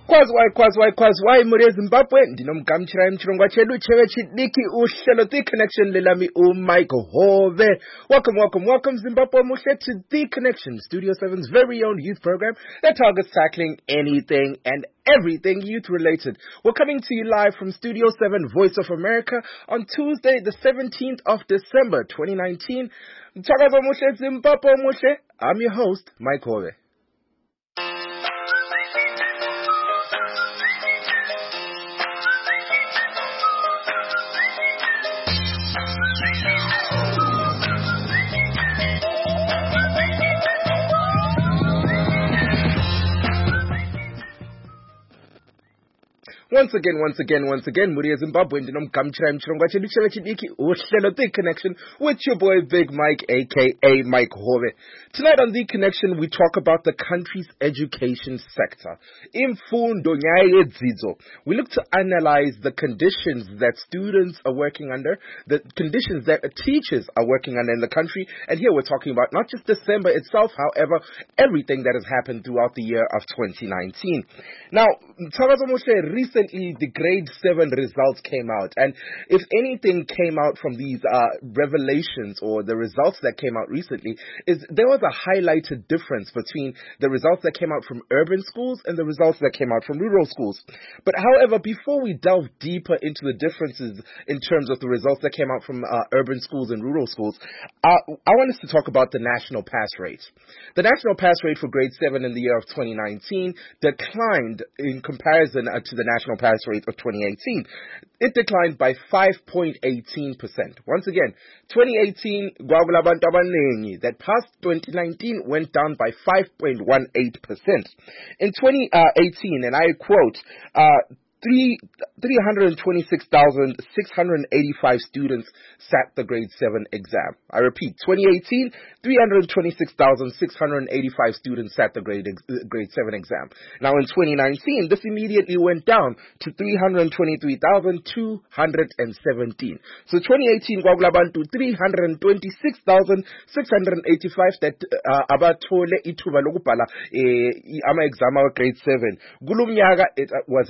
Kwazwai muri Zimbabwe ndinomgamchira mchirongwa chedu chewe chidiki uhlelo The Connection lelami Michael Hove. Welcome Zimbabwe muhle to The Connection, Studio 7's very own youth program that targets tackling anything and everything youth related. We're coming to you live from Studio 7 Voice of America on Tuesday the 17th of December 2019. Mthakazo muhle Zimbabwe muhle. I'm your host Mike Hove. Once again, Muri Zimbabwe, ndinomgamchira mchirongwa chedu chewe chidiki uhlelo The Connection with your boy Big Mike, aka Mike Hove. Tonight on The Connection, we talk about the country's education sector. Imfundo nyaya yedzidzo. We look to analyze the conditions that students are working under, the conditions that teachers are working under in the country, and here we're talking about not just December itself, however, everything that has happened throughout the year of 2019. Now, recently the grade 7 results came out, and if anything came out from these revelations or the results that came out recently, is there was a highlighted difference between the results that came out from urban schools and the results that came out from rural schools. But however, before we delve deeper into the differences in terms of the results that came out from urban schools and rural schools, I want us to talk about the national pass rate. The national pass rate for grade 7 in the year of 2019 declined in comparison to the national pass rate of 2018. It declined by 5.18%. Once again, 2018, that passed 2019 went down by 5.18%. In 2018, and I quote, 326,685 students sat the grade 7 exam. I repeat, 2018, 326,685 students sat the grade 7 exam. Now in 2019, this immediately went down to 323,217. So 2018, kwakulantu 326,685 that abathole ithuba lokubhala ama exam of grade 7. Kulumnyaka it was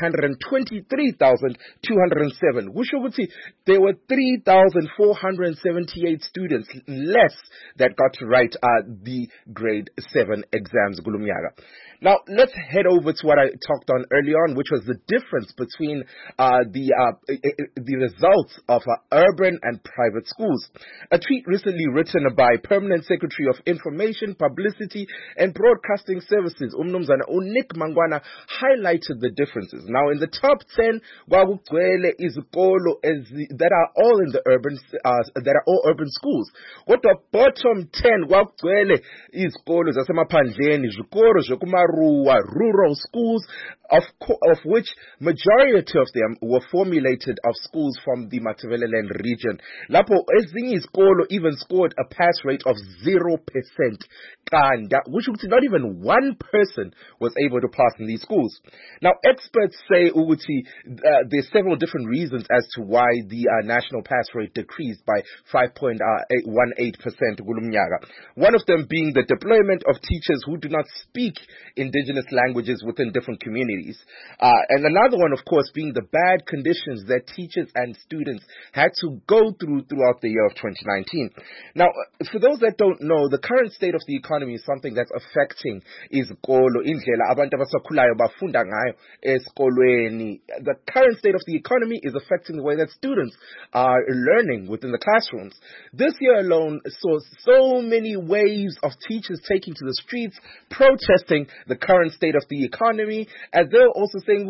323,207. Which would say there were 3,478 students less that got to write the grade 7 exams. Now, let's head over to what I talked on earlier on, which was the difference between the results of urban and private schools. A tweet recently written by Permanent Secretary of Information, Publicity and Broadcasting Services, Umnumzana Nick Mangwana, highlighted the differences. Now, in the top 10, izikolo that are all in the urban, that are all urban schools. What the bottom 10, izikolo zasemaphandleni, zvikoro zvekumaruwa, rural schools, of which majority of them were formulated of schools from the Matabeleland region. Lapho ezinye izikolo even scored a pass rate of 0%. Which means not even one person was able to pass in these schools. Now, experts say there's several different reasons as to why the national pass rate decreased by 5.18%. One of them being the deployment of teachers who do not speak indigenous languages within different communities. And another one, of course, being the bad conditions that teachers and students had to go throughout the year of 2019. Now, for those that don't know, the current state of the economy is something that's affecting izikolo, indlela abantu abasakhulayo bafunda ngayo esikolweni. The current state of the economy is affecting the way that students are learning within the classrooms. This year alone saw so many waves of teachers taking to the streets, protesting the current state of the economy, as they're also saying,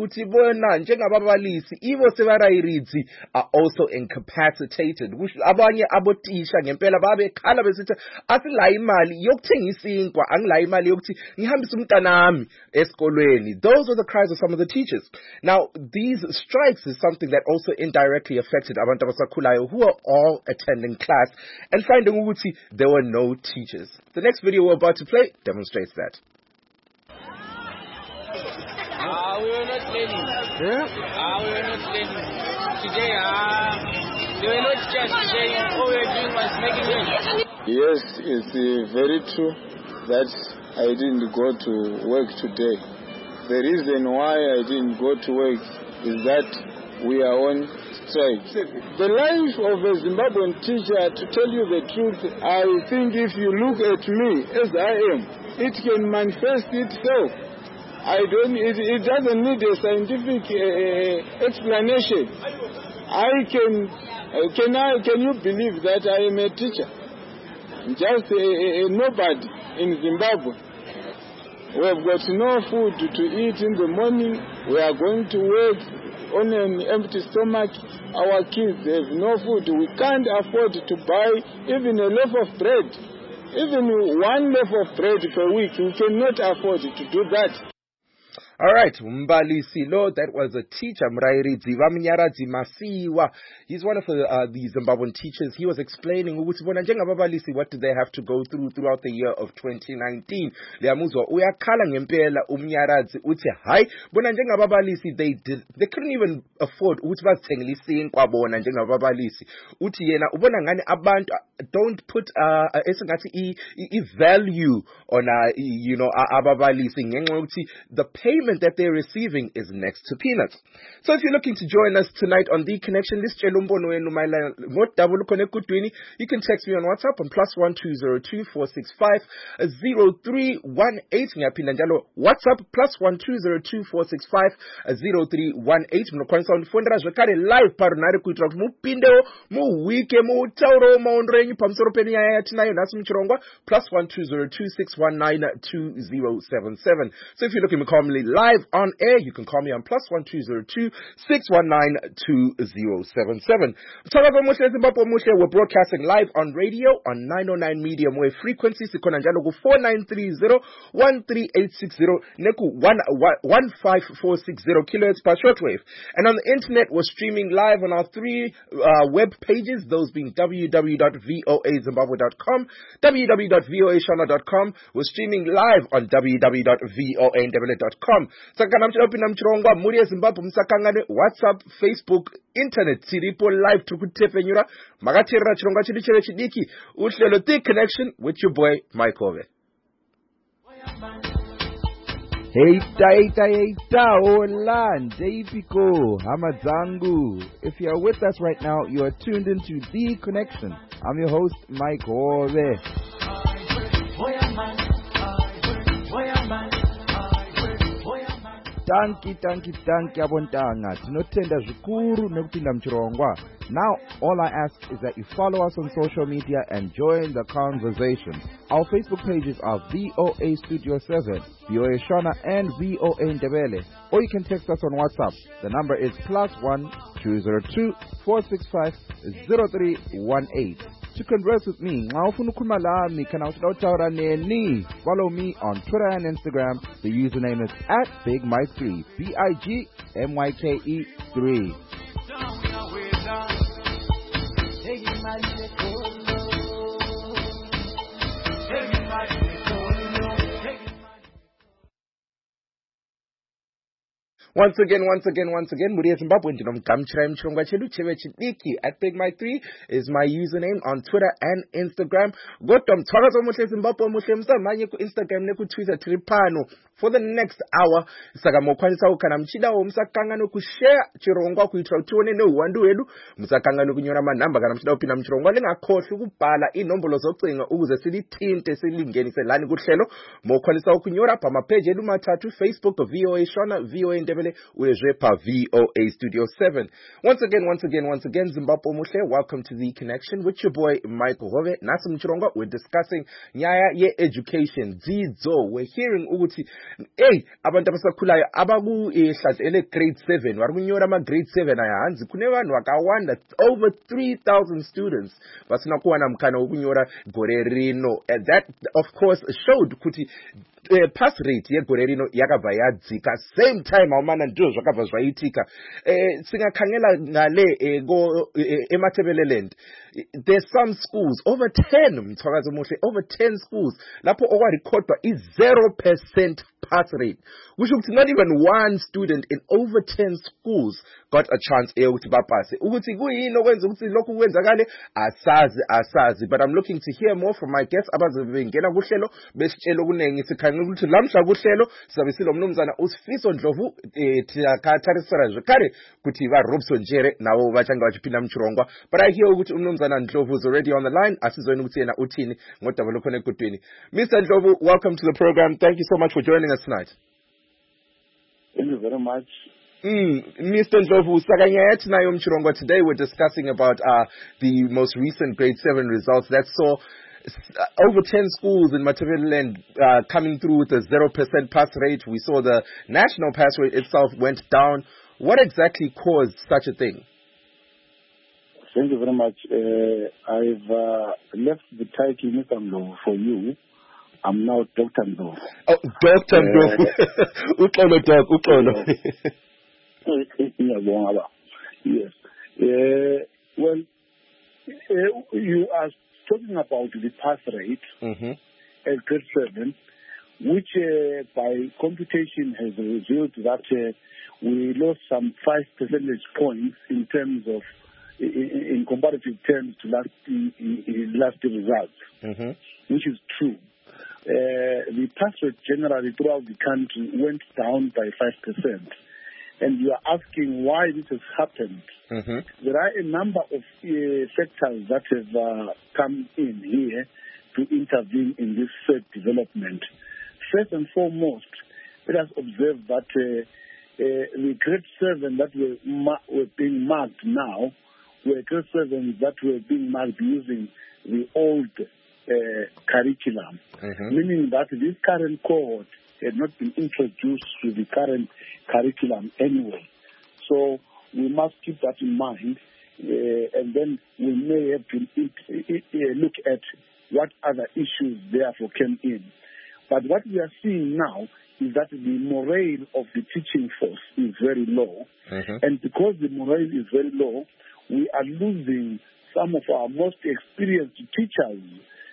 are also incapacitated. Abanye abotisha ngempela babekhala besithi asilayi imali yokuthengisa isinkwa, angilayi imali yokuthi ngihambise umntanami esikolweni. Those were the cries of some of the teachers. Now, these strikes is something that also indirectly affected abantu abasakhulayo who are all attending class and finding ukuthi there were no teachers. The next video we're about to play demonstrates that. We were not learning. Yeah? We were not learning. Today, they were not just saying all we were doing was making money. Yes, it's very true that I didn't go to work today. the reason why I didn't go to work is that we are on strike. The life of a Zimbabwean teacher, to tell you the truth, I think if you look at me as I am, it can manifest itself. It doesn't need a scientific explanation. Can you believe that I am a teacher? Just a nobody in Zimbabwe. We have got no food to eat in the morning. We are going to work on an empty stomach. Our kids have no food. We can't afford to buy even a loaf of bread. Even one loaf of bread per week. We cannot afford to do that. All right, Mbalisi Lo, that was a teacher, Mrairi Dzivamnyaradzi Masiwa. He's one of the Zimbabwean teachers. He was explaining what do they have to go throughout the year of 2019. Leamuzwa uyakhala ngempela umnyaradzi uthi hayi bona njengababalisi they couldn't even afford ukuthi bazithengele isinkwa bona njengababalisi. Uthi yena ubona ngani abantu don't put esingathi I value on ababalisi ngenxa yokuthi the payment that they're receiving is next to peanuts. So if you're looking to join us tonight on The Connection, you can text me on WhatsApp on +1202465 0318. WhatsApp +1202465 0318. Live parunari kuitira kuti mupindewo muwike mutauro maondro enyu pamusoro penyaya yatinayo nhasi muchirongwa +12026192077. So if you're looking to call me live on air, you can call me on +12026192077. We're broadcasting live on radio on 909 medium wave frequency. Sikona njalo ku 4930 13860 neku 15460 kilohertz per shortwave. And on the internet, we're streaming live on our three web pages, those being www.voazimbabwe.com, www.voashona.com. We're streaming live on www.voandebele.com. Sakana mchilopina mchirongwa muri ya Zimbabwe msakangane WhatsApp, Facebook, internet tiripo live tukutefenyura magatirira chirongwa chidichere chidiki uhlelo The Connection with your boy Mike Hove. Heita, hola, Jpiko, Hamadzangu. If you are with us right now, you are tuned into The Connection. I'm your host, Mike Hove. Tanki abontanga tinotenda zvikuru nekupinda muchirongwa. Now all I ask is that you follow us on social media and join the conversation. Our Facebook pages are VOA Studio 7, VOA Shona and VOA Ndebele. Or you can text us on WhatsApp. The number is +1 202 465 0318. To converse with me, follow me on Twitter and Instagram. The username is @BigMike3, BIGMYKE3. Once again, Muri Zimbabwe ndinomgamchira mchirongwa chedu cheve chidiki @BigMike3 is my username on Twitter and Instagram. Godwa mthwakazo muhle Zimbabwe muhle msamanye ku Instagram neku Twitter tripano for the next hour. Saka mokwanisa ukana mchidawo msakangano kushare chirongwa kuitira tuone ne uwandu wedu msakangano kunyora manamba kana mchidawo pina mchirongwa lingakhohlwa ukubhala inombolo zocinga ukuze silithinte silingenise lani kuhlelo. Mokwanisa ukunyora pa mapage edu mathathu Facebook VOA Shona, VOA Ndebele uyezwe pa VOA Studio 7. Once again Zimbabwe muhle, welcome to The Connection with your boy Mike Hove. Nasi mchirongwa we're discussing nyaya ye education dzidzo. We're hearing ukuthi abantu abasakhulayo abaku hlahlele grade 7 vari kunyora ma grade 7 aya hanzi kune vanhu vakawanda over 3000 students vasina kuwana mukana wokunyora gore rino. And that of course showed kuti pass rate yegore rino yakabva yadzika. Same time aumana ndizvo zvakabva zvaitika. Singakhangela ngale eMatabeleland there's some schools, over 10 schools, lapho okwarekhodwa i-0% pass rate. Which means not even one student in over 10 schools got a chance ukuthi bapase. Ukuthi kuyini okwenza ukuthi lokhu kwenzakale asazi, but I'm looking to hear more from my guests abazobe bengena kuhlelo besitshela okunengi. Sikhangela ukuthi lamhla kuhlelo sizabe silomnumzana uSifiso Ndlovu Tharisara Zvikare kuti va Robson Jere nawo bachanga bachiphinda mchirongwa. But I hear ukuthi umnumzana Ndlovu is already on the line. Asizweni ukuthi yena uthini ngodaba lokho nekudwini. Mr. Ndlovu, welcome to the program. Thank you so much for joining us tonight. Thank you very much. Mr. Ndlovu, Sakanyayat nayo mchirongwa. Today we're discussing about the most recent grade 7 results that saw over 10 schools in Matabeleland coming through with a 0% pass rate. We saw the national pass rate itself went down. What exactly caused such a thing? Thank you very much. I've left the title Mr. Ndlovu for you. I'm now Dr. Ndlovu. Oh, Dr. Ndlovu. Uxolo, Doc, uxolo. Yes. Well, you are talking about the pass rate at grade 7, which by computation has revealed that we lost some 5 percentage points in terms of, in comparative terms to last results, which is true. The pass rate generally throughout the country went down by 5%. And you are asking why this has happened. There are a number of factors that have come in here to intervene in this development. First and foremost, let us observe that the grade 7 that were being marked now were grade 7 that were being marked using the old curriculum, meaning that this current cohort had not been introduced to the current curriculum anyway. So we must keep that in mind, and then we may have to look at what other issues therefore came in. But what we are seeing now is that the morale of the teaching force is very low, and because the morale is very low, we are losing some of our most experienced teachers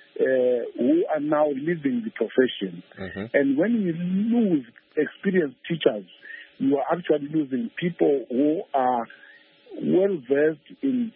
who are now leaving the profession. And when you lose experienced teachers, you are actually losing people who are well-versed in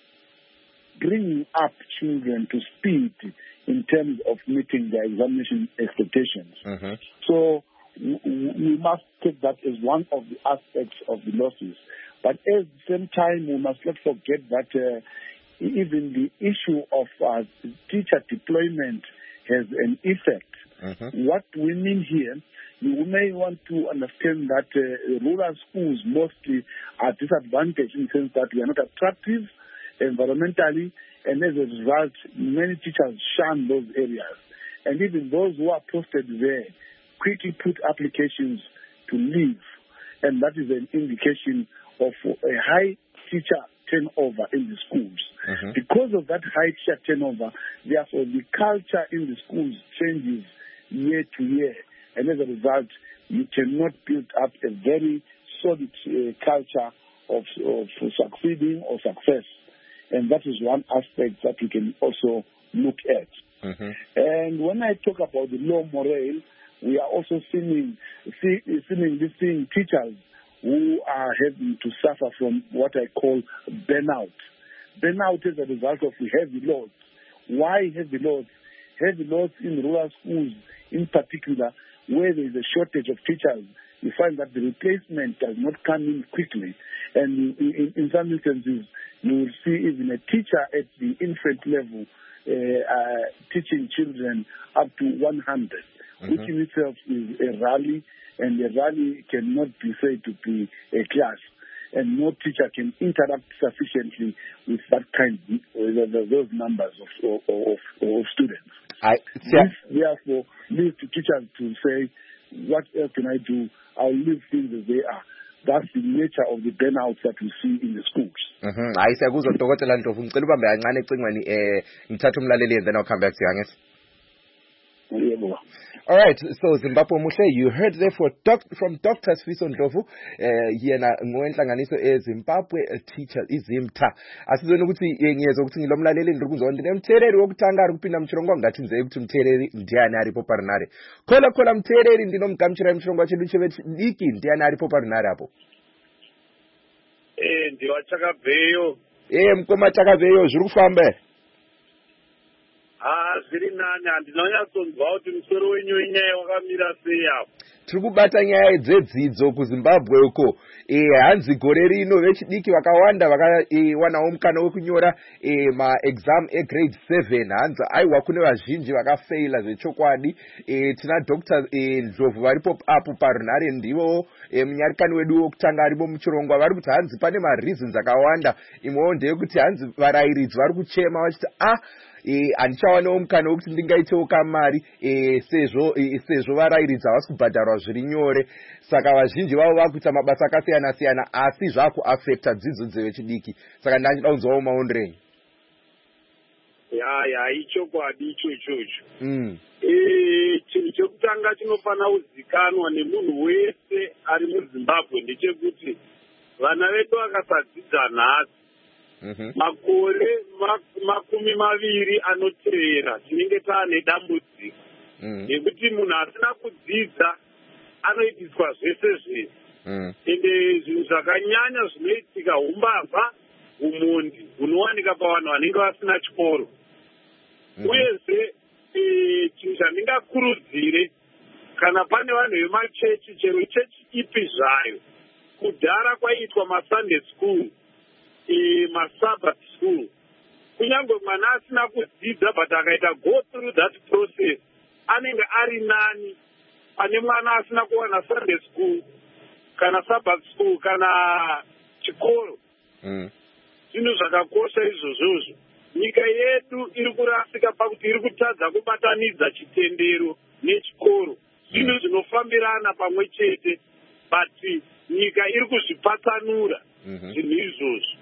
bringing up children to speed in terms of meeting their examination expectations. So we must take that as one of the aspects of the losses. But at the same time, we must not forget that even the issue of teacher deployment has an effect. What we mean here, you may want to understand that rural schools mostly are disadvantaged in the sense that we are not attractive environmentally, and as a result, many teachers shun those areas. And even those who are posted there quickly put applications to leave, and that is an indication of a high teacher turnover in the schools. Because of that high teacher turnover, therefore the culture in the schools changes year to year, and as a result, you cannot build up a very solid culture of succeeding or success. And that is one aspect that we can also look at. And when I talk about the low morale, we are also seeing teachers who are having to suffer from what I call burnout. Burnout is a result of the heavy loads. Why heavy loads? Heavy loads in rural schools in particular, where there is a shortage of teachers, you find that the replacement does not come in quickly. And in some instances, you will see even a teacher at the infant level teaching children up to 100, which in itself is a rally, and a rally cannot be said to be a class. And no teacher can interact sufficiently with that kind of those numbers of students. This, therefore, leads to teachers to say, what else can I do? I'll leave things as they are. That's the nature of the burnout that we see in the schools. Hayi siyakuzwa Dr. Ndlovu, ngicela ubambe kancane ecingweni ngithatha umlaleli and then I'll come back to you, angithi? Yebo. All right, so Zimbabwe Muhle, you heard there from Dr. Sifiso Ndlovu, yena ngowenhlanganiso eZimbabwe Teacher iZimta. Asizweni ukuthi ngiyezwa ukuthi ngilomlaleli ndikuzwa ndinemtheleli wokuthanga ari kupinda mchirongwa ngathi nze ukuthi mtheleli ndiyani ari poparinare. Khola mtheleli ndinomgamchira mchirongwa chedu chevechidiki ndiyani ari poparinare apo. Ndiwachakabveyo. Mkoma chakabveyo zviri kufamba. Zviri nani handinonyatsonzwa kuti musoro wenyu inyaya wakamira sei apo. Tiri kubata nyaya dzedzidzo kuZimbabwe uko. Hanzi gore rino vechidiki vakawanda vakawanawo mukana wekunyora maexam egrade 7 hanzi aiwa kune vazhinji vakafeila zvechokwadi. Tina Dr. Ndlovu varipo apo parunhare ndivo munyarikani wedu wokutanga aripo muchirongwa vari kuti hanzi pane mareasons akawanda. Imwewo ndeyekuti hanzi varayiridzi vari kuchema vachiti handichawanawo mukana wekuti ndingaitewo kamari sezvo varayiridzi havasi kubhadharwa zviri nyore. Saka vazhinji vavo vakuita mabasa akasiyana siyana asi zvakuafecta dzidzo dzevechidiki. Saka ndachida kunzwawo maondero enyu. Ichokwadi ichocho. Chinhu chekutanga chinofana kuzikanwa nemunhu wese ari muZimbabwe ndechekuti vana vedu vakasadzidza nhasi makore 20 anoteera tinenge taane dambudziko nekuti munhu asina kudzidza anoitiswa zvese ende zvinhu zvakanyanya zvinoitika umbavha umhondi hunowanika pavanhu vanenge vasina chikoro uyezve chinhu chandingakurudzire kana pane vanhu vemachechi chero chechi ipi zvayo kudhara kwaiitwa masunday school maSabbath school kunyange mwana asina kudzidza but akaita go through that process anenge ari nani pane mwana asina kuwana Sunday school kana Sabbath school kana chikoro. Zvinhu zvakakosha izvozvozvo. Nyika yedu iri kurasika pakuti iri kutadza kubatanidza chitendero nechikoro. Zvinhu zvinofambirana pamwe chete but nyika iri kuzvipatsanura zvinhu izvozvo.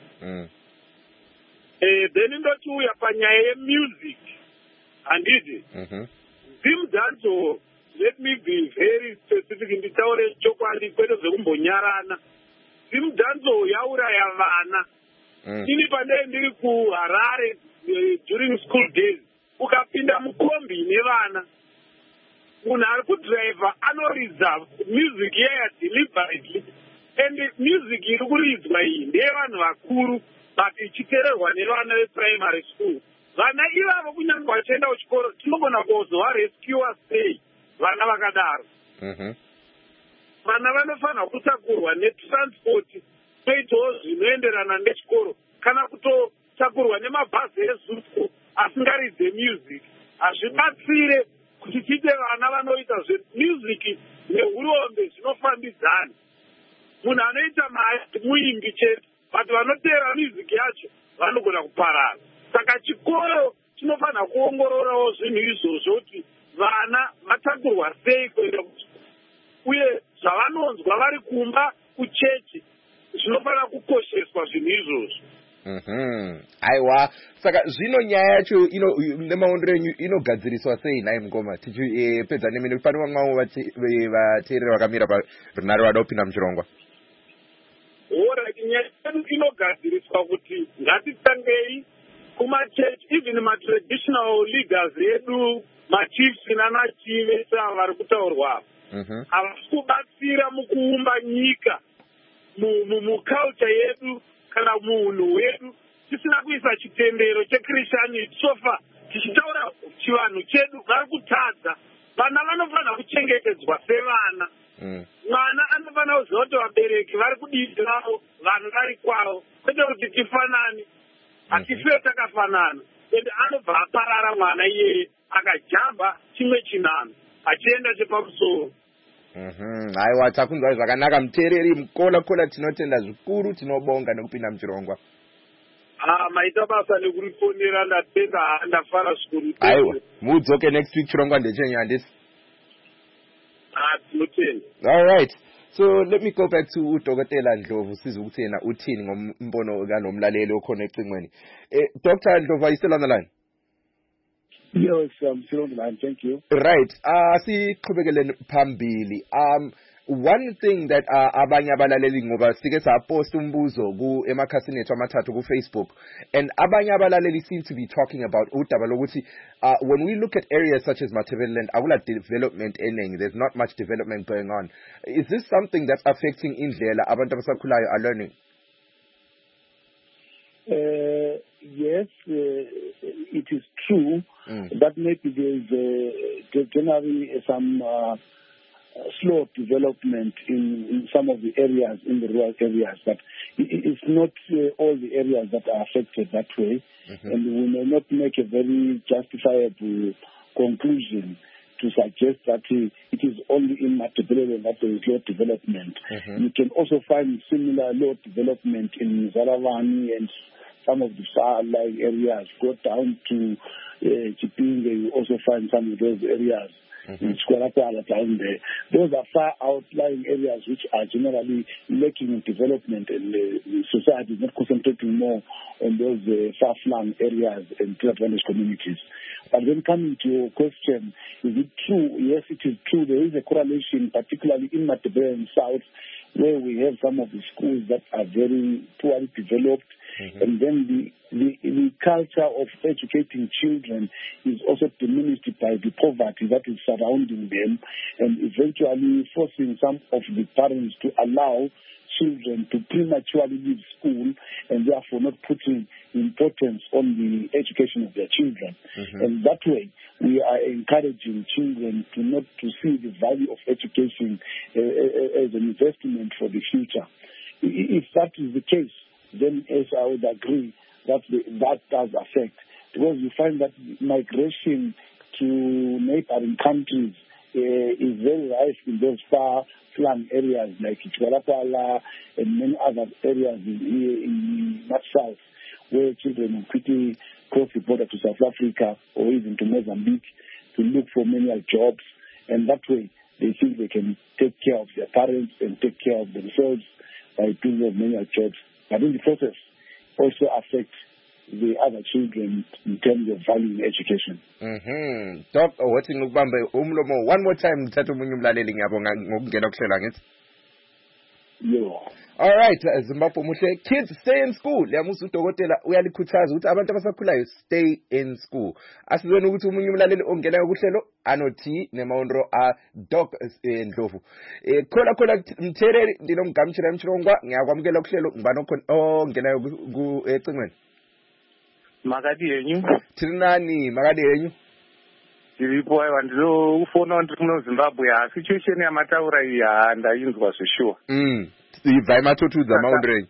Then ndochiuya panyaya yemusic handiti zimdanzo. Let me be very specific nditaure chokwadi kwete zvekumbonyarana. Zimdanzo yauraya vana. Ini pandai ndiri kuHarare during school days ukapinda mukombi nevana munhu ari kudhiraivha anoridza music yaya deliberately and music iri kuridzwa iyi ndeyevanhu vakuru but ichiteererwa nevana veprimary school. Vana ivavo kunyange vachienda kuchikoro tinogona kuzovarescua sei vana vakadaro. Vana vanofanira kutakurwa netransport toitawo zvinoenderana nechikoro kana kutotakurwa nemabhazi ezuku asingaridze music. Hazvibatsire kuti tiite vana vanoita zvemusic neurombe zvinofambidzana. Munhu anoita muimbi chete but vanoteera music yacho vanogona kuparara. Saka chikoro chinofanira kuongororawo zvinhu izvozvo kuti vana vatakurwa sei kuenda kuchikoro uye zvavanonzwa vari kumba kuchechi zvinofanira kukosheswa zvinhu izvozvo. Aiwa, saka zvino nyaya yacho nemaondero enyu inogadziriswa sei nai Mngoma tichipedza nemene pane vamwewo vateereri vakamira parunhare vada kupinda muchirongwa. Nyaya yedu inogadziriswa kuti ngatitangei kumachechi even matraditional leaders edu machiefs nanachief vari kutaurwa havasi kubatsira mukuumba nyika muculture yedu kana muunhu hwedu tisina kuisa chitendero chekristianity sofa tichitaura chivanhu chedu vari kutadza. Vana vanofanira kuchengetedzwa sevana. Mwana anofanira kuziva kuti vabereki vari kudiziravo vanhu vari kwavo kwete kuti tifanani hatife takafanana ende anobva aparara mwana iyeye akajamba chimwe chinano achienda chepamusoro. Aiwa, takunzwa zvakanaka muteereri mukola tinotenda zvikuru, tinobonga nekupinda muchirongwa. Maita basa nekuriponera ndatenda ndafara zvikuru. Aiwa, mudzoke next week chirongwa ndechenyu handisi? Tinotenda. All right. So let me go back to Dr. Ndlovu sizwe ukuthi yena uthini ngombono kanomlaleli okhona ecingweni. Dr. Ndlovu, are you still on the line? Yes, still on the line. Thank you. Right. Siqhubekele phambili. One thing that abanye abalaleli ngoba sike sapost umbuzo ku emakhasini ethu amathathu ku Facebook, and abanye abalaleli seem to be talking about udaba lokuthi when we look at areas such as Matabeleland akula development eningi, there's not much development going on. Is this something that's affecting indlela abantu abasakhulayo are learning? Yes, it is true that maybe there is generally some slow development in some of the areas, in the rural areas, but it's not all the areas that are affected that way, and we may not make a very justifiable conclusion to suggest that it is only in Matabeleland that there is low development. You can also find similar low development in Zaravani and some of the far-lying areas. Go down to Chipinge, you also find some of those areas. In Squarapala down there. Those are far outlying areas which are generally lacking in development, and the society is not concentrating more on those far-flung areas and disadvantaged communities. But when coming to your question, is it true? Yes, it is true. There is a correlation, particularly in Matabeleland South, where we have some of the schools that are very poorly developed, and then the culture of educating children is also diminished by the poverty that is surrounding them, and eventually forcing some of the parents to allow children to prematurely leave school, and therefore not putting importance on the education of their children. And that way, we are encouraging children not to see the value of education as an investment for the future. If that is the case, then as I would agree that that does affect, because you find that migration to neighboring countries is very rife in those far-flung areas like Chwarapala and many other areas in much south, where children will quickly cross the border to South Africa or even to Mozambique to look for manual jobs, and that way they think they can take care of their parents and take care of themselves by doing those manual jobs. But in the process, also affect the other children in terms of valuing education. Doc, wathi ngikubambe umlomo one more time ngithatha umunye umlaleli ngiyabonga ngokungena kuhlela ngithi. All right, Zimbabwe muhle. Kids, stay in school. Liyamusa udokotela uyalikhuthaza ukuthi abantu abasakhulayo stay in school. Asizweni ukuthi umunye umlaleli ongenayo kuhlelo anothi nemaondro a Doc Ndlovu. Khola mthereri ndinomgamtshira emchirongwa ngiyakwamukela kuhlelo ngibani ongenayo ku ecingweni. Makadi yenyu. Trinani makadi yenyu. Tiripo aiwa ndinofona ndiri muno Zimbabwe asi situation yamataura iyi handayinzwa zveshuwa. Ibva matotudza maondrei.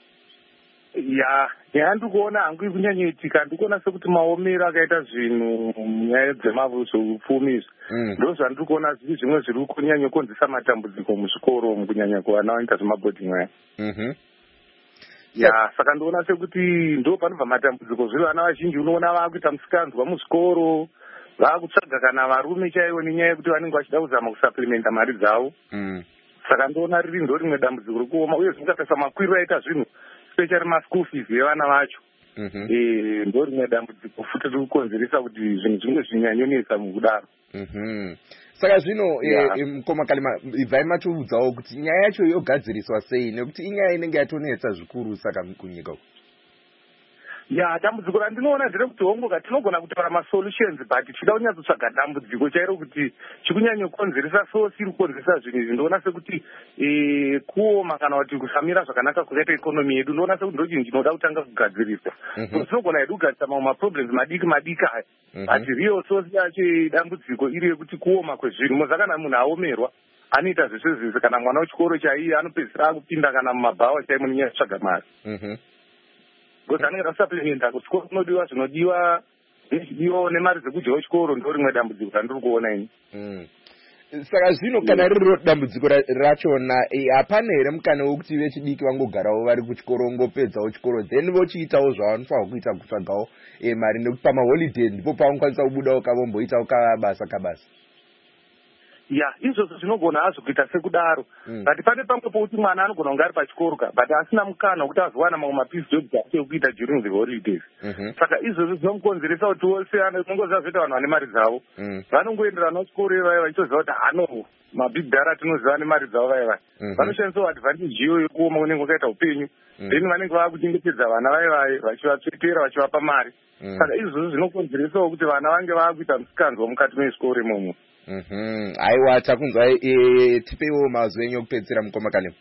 Ya ndikuona hangu kunyanyoitika, ndikuona sekuti maomero akaita zvinhu munyaya dzemavhu zvoupfumi ndo zvandiri kuona zvimwe zviri kunyanyokonzesa matambudziko muzvikoro kunyanya kuvana vanoita zvemabhodhingi aya. Saka ndoona sekuti ndo panobva matambudziko zviri vana vazhinji unoona vakuita musikanzwa muzvikoro, vakutsvaga kana varume chaivo nenyaya yekuti vanenge vachida kuzama kusaplimenta mari dzavo. Saka ndoona riri ndo rimwe dambudziko rekuoma, uye zvinotarisa makwiriro aita zvinhu especially maschool fees yevana vacho. Ndo rimwe dambudziko futi riri kukonzeresa kuti zvinhu zvimwe zvinyanyonesa mukudaro. Saka zvino mukoma kalima ibvai machoudzawo kuti nyaya yacho yogadziriswa sei, nekuti inyaya inenge yatonetsa zvikuru saka kunyika uku. Dambudziko randinoona nderekuti hongoka tinogona kutaura masolutions but tichida kunyatsotsvaga dambudziko chairo kuti chikunyanyokonzeresa so siri kukonzeresa zvinhu izvi. Ndoona sekuti kuoma kana kuti kusamira zvakanaka kwakaita ikonomi yedu, ndoona sekuti ndo chinhu chinoda kutanga kugadziriswa. Tinogona hedu kugadzisa mamwe maproblems madiki aya, but real source yacho dambudziko iri yekuti kuoma kwezvinhu. Mozakana munhu aomerwa anoita zvese zvese, kana mwana wechikoro chaiye anopedzisira akupinda kana mumabhawa chaimo nenyaya kutsvaga mari. Because anenge asaplimenta kuchikoro kunodiwa zvinodiwa nezvidiwa nemari dzekudyawo chikoro, ndo rimwe dambudziko randiri kuona ini. Saka zvino kana ririwo dambudziko rachona hapana here mukana wekuti vechidiki vangogarawo vari kuchikoro ngopedzawo chikoro then vochiitawo zvavanofanwa kuita kutsvagawo mari, nekuti pamaholiday ndipo pavangokwanisa kubudawo kavomboitawo kabasa. ya izvozvo zvinogona hazvo kuita sekudaro but pane pamwe pouti mwana anogona kunge ari pachikoro but asina mukana wekuti azowana mamwe mapeace jobs ake ekuita during the holidays. Saka izvozvo zvinomukonzeresa kuti wose unongozazoita vanhu vane mari dzavo vanongoenderana nechikoro ivaya vachitoziva kuti hano mabhidhara atinoziva nemari dzavo vaivaya vanoshandisawo advantage iyoyo kuoma unenge wakaita upenyu then vanenge vava kuchengetedza vana vaivaya vachivatsvetera vachivapa mari. Saka izvozvo zvinokonzeresawo kuti vana vange vava kuita musikanzwa mukati mezvikoro imomo. Aiwa, takunzwa tipeiwo mazwi enyu okupedzisira mukoma Kalemu.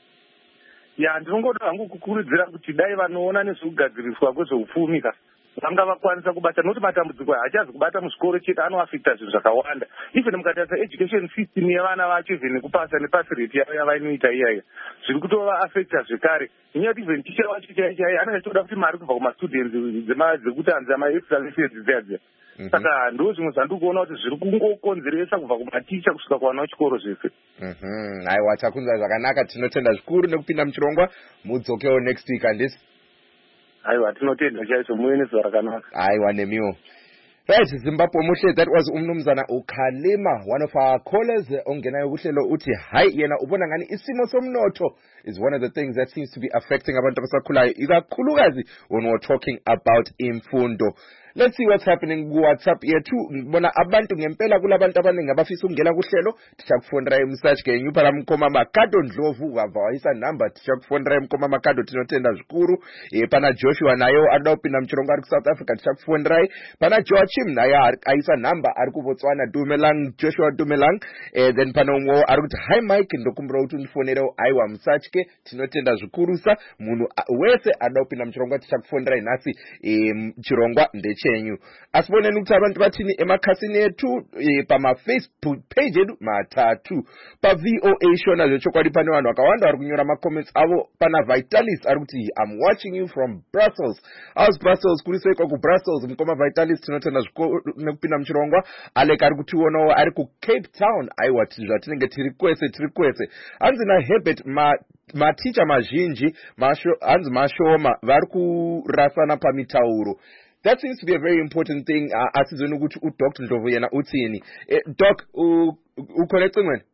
Ya ndinongoda hangu kukurudzira kuti dai vanoona nezvekugadziriswa kwezveupfumi vanga vakwanisa kubata nokuti matambudziko haachazi kubata muzvikoro chete anoafecta zvinhu zvakawanda even mukatarisa education system yevana vacho even nekupasa nepasi rate yavo yavainoita iyaya zviri kutovaafecta zvekare inyati even ticha wacho chaichai anenge achitoda kuti mari kubva kumastudents dzekuti hanzi amaexcellences dziya saka ndo zvimwe zvandiri kuona kuti zviri kungokonzeresa kubva kumaticha kusvika kuvana vechikoro zvese. Aiwa, takunzwa zvakanaka, tinotenda zvikuru nekupinda muchirongwa. Mudzokewo next week handisi? Aiwa, tinotenda chaizvo, muve nezuva rakanaka. Aiwa, nemiwo. Right, Zimbabwe muhle, that was umnumzana uKhalema, one of our callers. Ongenayo kuhlelo uthi hayi yena ubona ngani isimo somnotho is one of the things that seems to be affecting abantu abasakhulayo ikakhulukazi when we're talking about imfundo. Let's see what's happening ku WhatsApp yethu. Ngibona abantu ngempela kulabantu abaningi abafisa ukungena kuhlelo. Tishakufonera emsearch ke nyupha mkoma Makado Ndlovu wavayisa number tishakufonera mkoma Makado tinotenda zvikuru. Pana Joshua nayo adopinda mchirongo ari ku South Africa tishakufonera. Pana Joachim naye aisa number ari ku Botswana Dumelang Joshua Dumelang. Then pana umwe ari kuti hi Mike ndokumbura kuti undifonere aiwa msearch ke tinotenda zvikuru sa munhu wese adopinda mchirongo tishakufonera nasi mchirongwa ndechenyu. Asiboneni ukuthi abantu bathini emakhasini ethu pama-Facebook page edu matatu pa VOA show nazo chokwadi pane vanhu vakawanda vari kunyora ma-comments avo. Pana Vitalis ari kuti I'm watching you from Brussels. How's Brussels? Kurisekwa ku Brussels mkoma Vitalis tinotenda nekupinda mchirongwa. Alek ari kutionawo ari ku Cape Town. Aiwa zvatinenge tiri kwese hanzi na Herbert maticha mazhinji hanzi mashoma vari kurasana pamitauro. That seems to be a very important thing. Asizweni ukuthi uDr Ndlovu yena uthini. Doc uconnect ngene?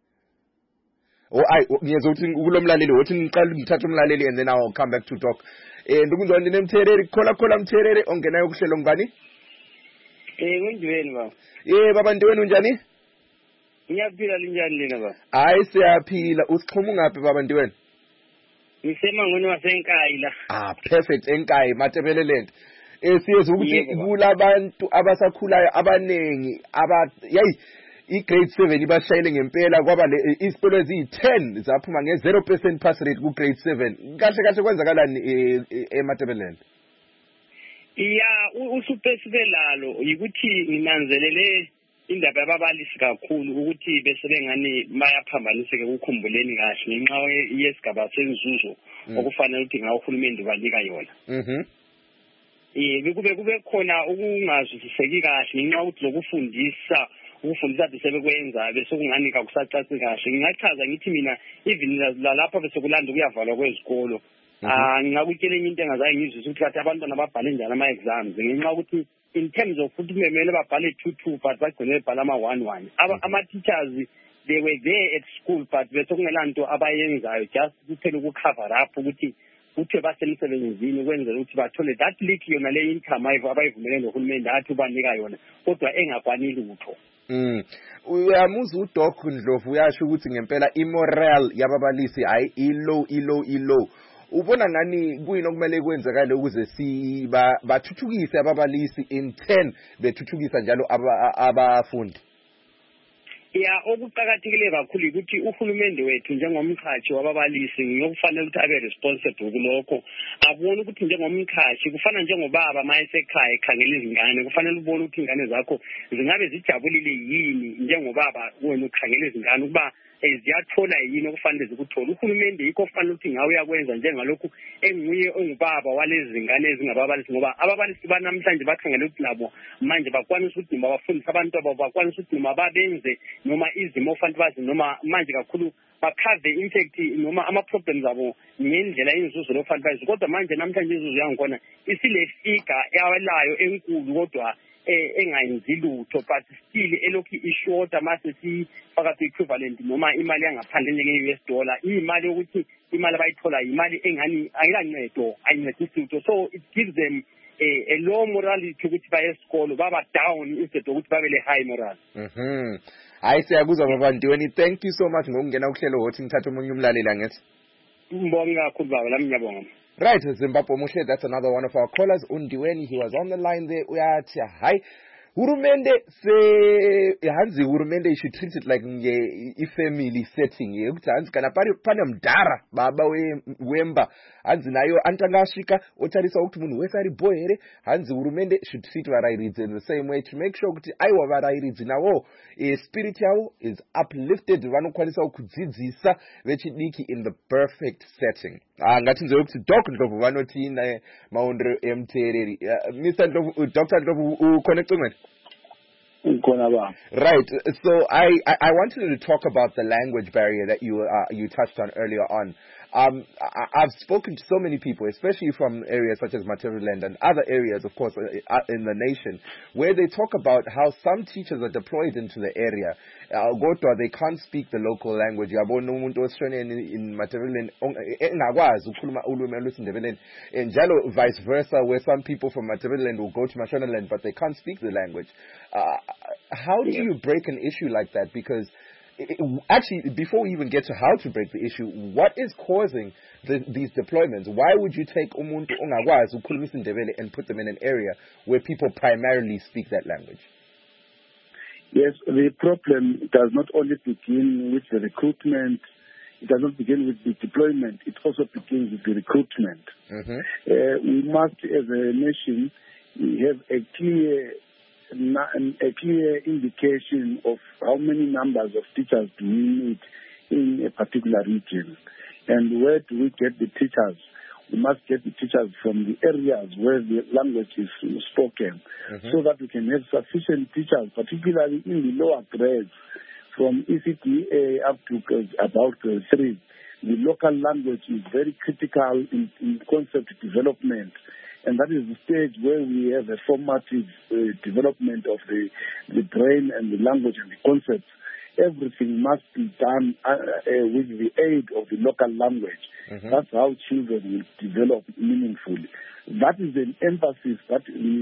Ngiyezwa ukuthi kulomlaleli wothi ngiqala ngithathe umlaleli and then I'll come back to Doc. Ndikunzwa ndine Mthereri khola Mthereri ongenayo kuhlelo ngani? Kunjweni baba. Baba ndiwena unjani? Ngiyaphila linjani lena baba? Hayi siyaphila. Usixhuma ngaphi baba ndiwena? Ngisemangweni waseNkayi la. Perfect, eNkayi Matebeleland. Siyezwa ukuthi kulabantu abasakhulayo abanengi i-grade 7 ibashayile ngempela kwaba isikolo eziyi-10 zaphuma nge-0% pass rate ku-grade 7 kahle kwenzakalani eMatebeleland? Ya usupesibe lalo yikuthi nginanzelele indaba yababalisi kakhulu ukuthi bese bengani bayaphambaniseke ukukhumbuleni kahle ngenxa yesigaba senzuzo okufanele ukuthi ngawuhulumeni banika yona. Kube khona ukungazwisiseki kahle ngenxa ukuthi ukufundisa besebekwenza bese kungani kakusacaci kahle. Ngingachaza ngithi mina even lapha bese kulanda kuyavalwa kwezikolo. Ngingakutshela enye into engazayi ngizwise ukuthi kathi abantwana babhale njani ama-exams ngenxa ukuthi in terms of ukuthi kumele babhale 2-2 but bagcine bebhala ama-1-1. Ama-teachers they were there at school but bese kungelanto abayenzayo just kuphela ukucover up ukuthi basemsebenzini ukwenzela ukuthi bathole that leak yona le income abayivumelene nohulumende athi ubanika yona kodwa engakwanili lutho. Uyamuza uDoc Ndlovu uyasho ukuthi ngempela immoral yababalisi hayi low. Ubona ngani kuyini okumele kwenzakale ukuze bathuthukise ababalisi in 10 bethuthukisa njalo abafundi? Ya okuqhakathekile kakhulu ukuthi uhulumende wethu njengomkhathi wababalisi ngiyokufanele ukuthi abe responsible kulokho. Abone ukuthi njengomkhathi kufana njengobaba mayesekhaya ekhangela izingane kufanele ubone ukuthi ingane zakho zingabe zijabulile yini njengobaba wena ukhangela izingane ukuba ziyathola yini okufanele zikuthola. Uhulumende yikho kufanele ukuthi ngawe uyakwenza njengalokhu enguye ongubaba walezi zingane ezingababalisi ngoba ababalisi banamhlanje bakhangela ukuthi labo manje bakwanisa ukuthi bafundise abantu abo bakwanisa ukuthi babenze noma izimo ofanele bazi noma manje kakhulu bakhave infact noma ama-problems abo ngendlela inzuzo lofanele bazi kodwa manje namhlanje inzuzo yangikhona isile fika yawelayo enkulu kodwa engayenzi lutho but still elokhu ishorta mase sifaka equivalent noma imali yangaphandle njenge-US dollar imali yokuthi imali abayithola imali engani ayilancedo ayincedisi lutho so it gives them a low morality ukuthi baye esikolo baba down instead ukuthi babe le high moral. Hayi siyakuzwa baba Ndiweni, thank you so much ngokungena uhlelo hothi ngithathe umunye umlaleli angithi. Ngibonga kakhulu baba lami ngiyabonga. Right, Zimbabwe Muhle, that's another one of our callers. Undiweni, he was on the line there. Uyathi hi. Hurumende say hanzi hurumende should treat it like a family setting. Ukuthi hanzi kana pane mdara baba wemba hanzi nayo antangasvika otarisa ukuthi munhu wese ari boy here. Hanzi hurumende should treat varairidzi in the same way to make sure kuti aiwa varairidzi nawo spirit yavo is uplifted, vanokwanisa kudzidzisa vechidiki in the perfect setting. Ngatinzwe kuti Dr. Ndlovu vanoti maondero emteereri. Mr. Ndlovu, Dr. Ndlovu connect with me. Right. So I wanted to talk about the language barrier that you touched on earlier on. I've spoken to so many people, especially from areas such as Matabeleland and other areas, of course, in the nation, where they talk about how some teachers are deployed into the area. They can't speak the local language. In Matabeleland, and vice versa, where some people from Matabeleland will go to Mashonaland, but they can't speak the language. How do you break an issue like that? Because actually, before we even get to how to break the issue, what is causing these deployments? Why would you take umuntu ongakwazi ukukhulumisa indebele and put them in an area where people primarily speak that language? Yes, the problem does not only begin with the recruitment, it does not begin with the deployment, it also begins with the recruitment. We must, as a nation, have a clear indication of how many numbers of teachers do we need in a particular region. And where do we get the teachers? We must get the teachers from the areas where the language is spoken, so that we can have sufficient teachers, particularly in the lower grades, from ECTA up to about 3. The local language is very critical in concept development. And that is the stage where we have a formative development of the brain and the language and the concepts. Everything must be done with the aid of the local language. That's how children will develop meaningfully. That is an emphasis that the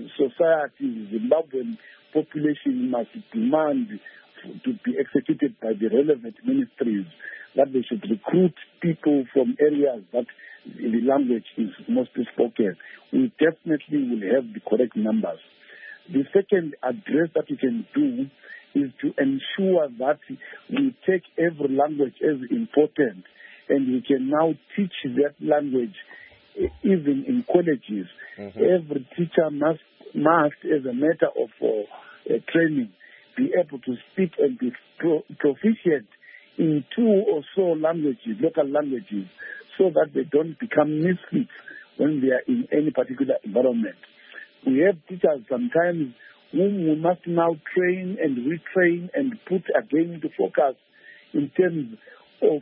society, the Zimbabwean population must demand to be executed by the relevant ministries, that they should recruit people from areas that the language is mostly spoken. We definitely will have the correct numbers. The second address that we can do is to ensure that we take every language as important, and we can now teach that language even in colleges. Every teacher must, as a matter of training, be able to speak and be proficient in 2 or so languages, local languages, so that they don't become misfits when they are in any particular environment. We have teachers sometimes whom we must now train and retrain and put again into focus in terms of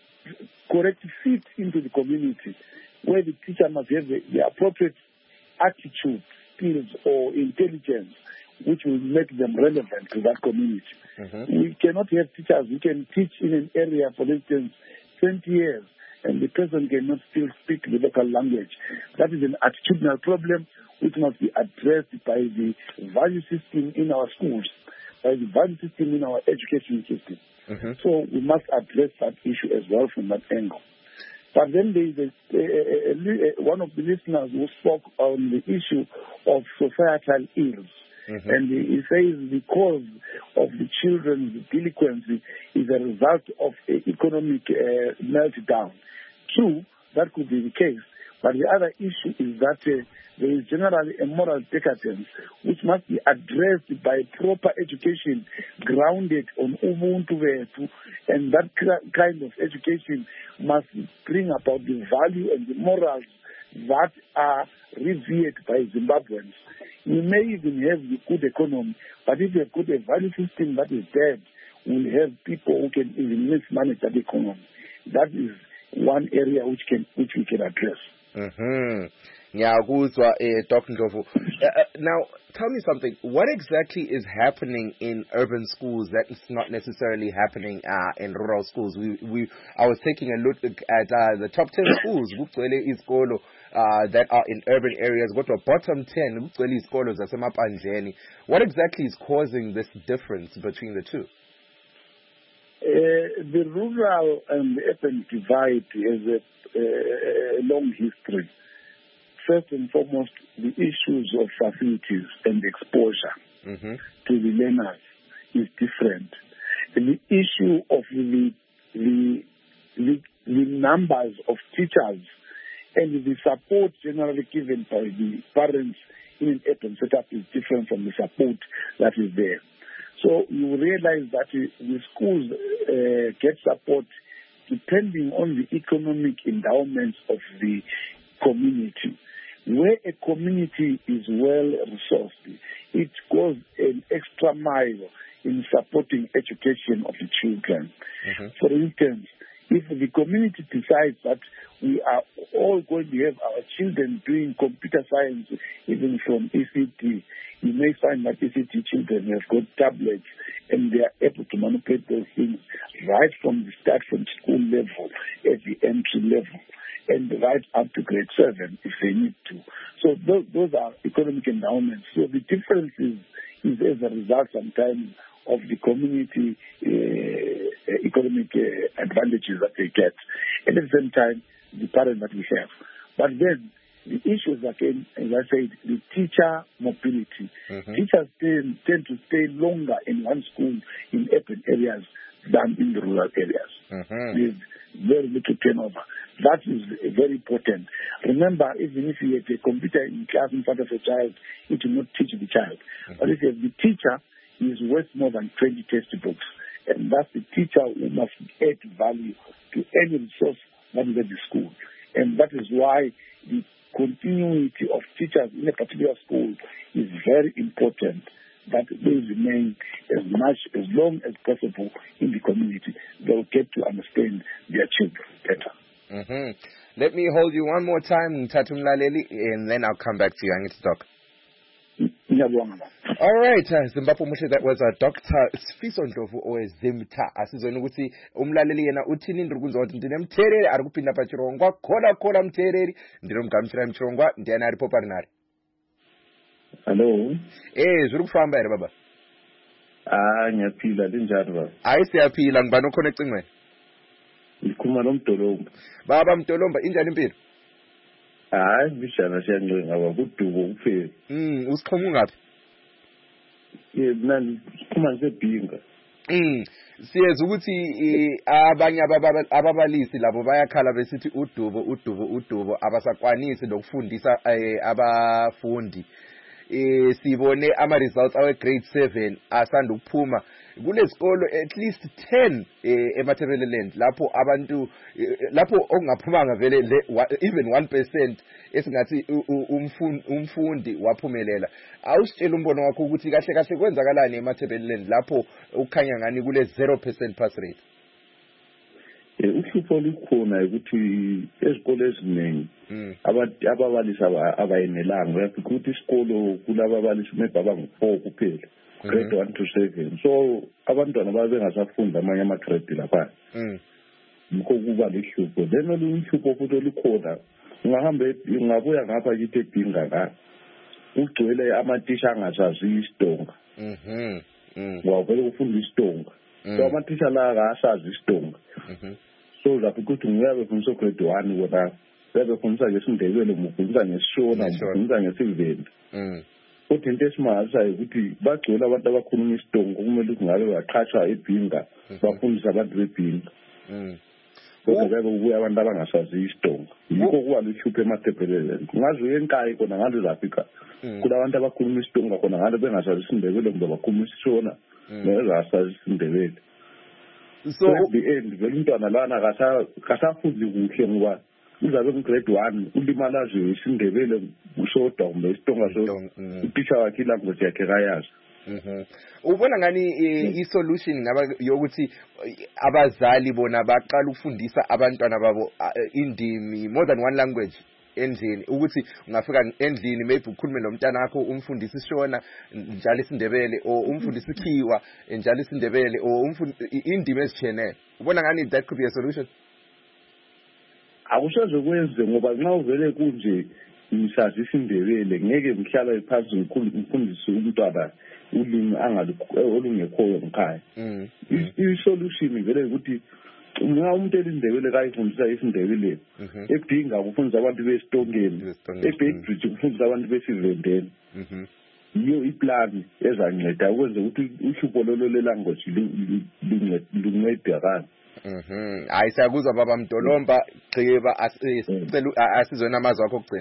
correct fit into the community, where the teacher must have the appropriate attitude, skills, or intelligence which will make them relevant to that community. We cannot have teachers who can teach in an area, for instance, 20 years, and the person cannot still speak the local language. That is an attitudinal problem which must be addressed by the value system in our schools, by the value system in our education system. So we must address that issue as well from that angle. But then there is one of the listeners who spoke on the issue of societal ills. And he says the cause of the children's delinquency is a result of economic meltdown. True, that could be the case. But the other issue is that there is generally a moral decadence which must be addressed by proper education grounded on Ubuntu Vetu, and that kind of education must bring about the value and the morals that are revered by Zimbabweans. You may even have the good economy, but if you have got a value system that is dead, we'll have people who can even mismanage that economy. That is one area which we can address. Ngiyakuzwa Dr. Ndlovu. Now, tell me something. What exactly is happening in urban schools that is not necessarily happening in rural schools? I was taking a look at the top 10 schools that are in urban areas. Go to bottom 10 schools. What exactly is causing this difference between the two? The rural and urban divide has a long history. First and foremost, the issues of facilities and exposure to the learners is different. The issue of the numbers of teachers and the support generally given by the parents in an urban setup is different from the support that is there. So you realize that the schools get support depending on the economic endowments of the community. Where a community is well resourced, it goes an extra mile in supporting education of the children. For instance, if the community decides that we are all going to have our children doing computer science, even from ECT, you may find that ECT children have got tablets and they are able to manipulate those things right from the start, from school level, at the entry level, and right up to grade 7 if they need to. So those are economic endowments. So the difference is as a result sometimes of the community economic advantages that they get, and at the same time the parents that we have. But then the issues again, as I said, the teacher mobility. Teachers tend to stay longer in one school in urban areas than in the rural areas. With very little turnover. That is very important. Remember, even if you have a computer in class in front of a child, it will not teach the child. But if you have the teacher, he is worth more than 20 textbooks. And that's the teacher who must add value to any resource that is at the school. And that is why the continuity of teachers in a particular school is very important, that they remain as long as possible in the community. They'll get to understand their children better. Let me hold you one more time, Tatu Mlaleli, and then I'll come back to you. I need to talk. All right, Zimbabwe Mushe, that was Dr. Sifiso Ndlovu owezimta. Asizweni ukuthi umlaleli yena uthini ndikuzo ukuthi ndinemthereri ari kupinda pachirongwa khola mthereri ndinomgamchira mchirongwa ndiyana ari poparinari. Hello. Zviri kufamba here baba? Ngiyaphila linjani baba? Hayi siyaphila, ngibani okhona ecingweni? Ngikhuluma noMdolomba. Baba Mdolomba, injani impilo? Hayi bishana siyancenga baba kudubo kuphela. Usiqhuma ngaphi? Mina ngikhuluma ngisebhinga. Siyeza ukuthi abanye ababalisi labo bayakhala besithi udubo abasakwanisi lokufundisa abafundi. Sibone ama results awe grade 7 asanda ukuphuma kulesikolo at least 10 eMatabeleland lapho abantu lapho okungaphumanga vele even 1% esingathi umfundi waphumelela. Awusitshela umbono wakho ukuthi kahle kwenzakalani eMatabeleland lapho ukukhanya ngani kule 0% pass rate? Uhlupho lukhona ukuthi ezikole eziningi ababalisi abayenelanga uyafika ukuthi isikolo kulababalisi mebaba ngo4 kuphela grade 1 to 7, so abantwana babengasafunda amanye ama-grade lapha. Yikho kuba lihlupho. Then olunye uhlupho futhi olukhona ungabuya ngapha kithi eBhinga ka ugcwele amatisha angasazi isitonga. Wavele ufunda isitonga, so amatisha la akasazi isitonga. So lapho ukuthi ngiyabe ngifundisa grade 1 wona bebefundisa ngesindebele, ngifundisa ngesishona, ngifundisa ngesivenda. Kodwa into esimangazayo ukuthi bagcwele abantu abakhuluma isitonga kumele ukuthi ngabe baqhatshwa eBhinga bafundisa abantu beBhinga. Kodwa kubuya abantu abangasazi isitonga. Yikho kuba luhlupho eMatabeleland. Ngazi enkayi kona ngalo zafika kulabantu abakhuluma isitonga khona ngalo bengasazi isindebele ngoba bakhuluma isishona nezasazi isindebele. So at the end vele umntwana lana kasafundi kuhle ngoba uzabe ku-grade 1 ulimala nje isindebele usodwa kumbe isitonga utisha wakhe ilanguage yakhe kayazi. Ubona ngani i-solution yokuthi abazali bona baqala ukufundisa abantwana babo indimi more than one language? endlini ukuthi ungafika endlini maybe ukhulume nomntana wakho umfundisi Shona njalo isiNdebele or umfundisi Khiwa njalo isiNdebele or indimi ezichenene ubona ngani that could be a solution akusaze kwenze ngoba nxa uvele kunje ngisazi isiNdebele ngeke ngihlala phansi ngifundise umntwana ulimi olungekhoyo ngikhaya i-solution vele ukuthi nxa umuntu elindebele kayifundisa isiNdebele edinga kufundisa abantu besitongeni eBedbridge kufundisa abantu besivendeni yiyo iplan ezanceda ukwenza ukuthi uhlupho lolo lelanguage luncedakala hayi siyakuzwa baba Mdolomba Gqiba asizona amazwi akho okugcina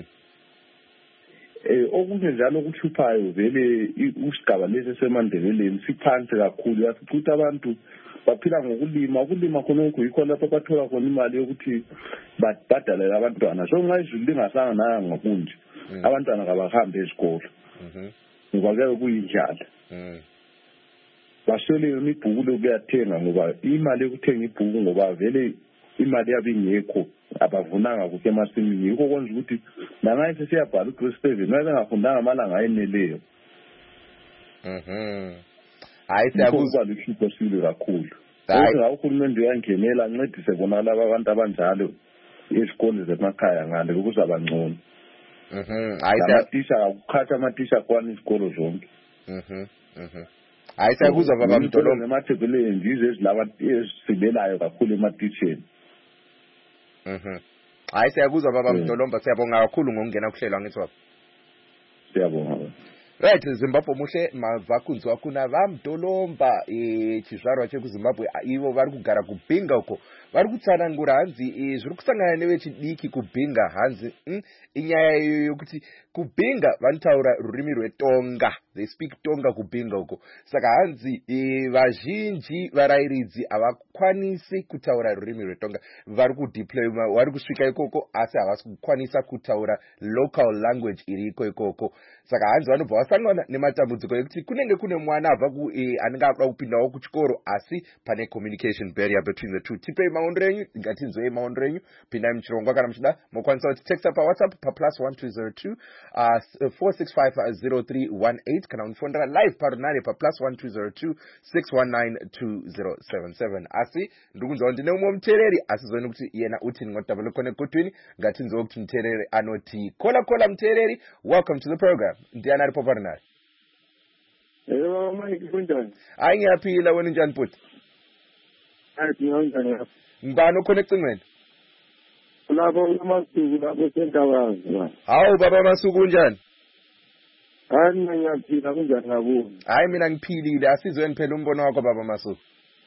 okunye njalo okuhluphayo vele usigaba lesi seMandebeleni siphansi kakhulu yasichitha abantu baphila ukulima khonokho yikho lapho bathola khona imali yokuthi babhadalela abantwana so nxa izulu lingasanga nanga ngokunje abantwana kabahambe esikolo ngoba ke kuyinjalo baswele imibhuku lokuyathenga ngoba imali yokuthenga ibhuku ngoba vele imali yabingekho abavunanga kuke emasimini yikho konje ukuthi nangaye sesiyabhala uGrace 7 ngafundanga amalanga ayeneleyo hayi siyakuzwa luhlupho silo kakhulu ngoba uhulumende uyangenela ancedise bona laba abantu abanjalo esikole zemakhaya ngale ukuze abangcono hayi siyakuthisha ukukhatha amathisha kwani isikolo zonke hayi siyakuzwa baba Mdolomba emathebeleni ndizo ezilaba ezisibelayo kakhulu ematisheni hayi siyakuzwa baba Mdolomba siyabonga kakhulu ngokungena kuhlelwa ngithi baba siyabonga right Zimbabwe muhle mavakunzwa kuna vaMdolomba chizvarwa chekuZimbabwe ivo vari kugara kubhinga uko vari kutsanangura hanzi zviri kusangana nevechidiki kubhinga hanzi inyaya yokuti kubhinga vanotaura rurimi rweTonga they speak Tonga kubhinga uko saka hanzi vazhinji varayiridzi havakwanisi kutaura rurimi rweTonga vari kudeployma vari kusvika ikoko asi havasi kukwanisa kutaura local language iri ikoko saka hanzi vanobva vasangana nematambudziko ekuti kunenge kune mwana abva anenge akuda kupindawo kuchikoro asi pane communication barrier between the two tipei maondero enyu ngatinzwei maondero enyu pindai muchirongwa kana muchida mokwanisa kuti text pawhatsapp +1202 4650318 kana unifondera live parunare +1202 6192077 asi ndiri kunzwa ndine umwe muteereri asizoni kuti yena uti ndingodabule kone gotwini ngatinzwewo kuti muteereri anoti kola muteereri welcome to the program ndiani aripo parunare hello Mike kunjani hayi ngiyaphila wena unjani bhuti njani ngibani oconnecting wena lapho uMasuku lapho seNtakazi hawu baba Masuku unjani hayi mina ngiyaphila kunjani ngakuwe hayi mina ngiphilile asizweni phela umbono wakho baba Masuku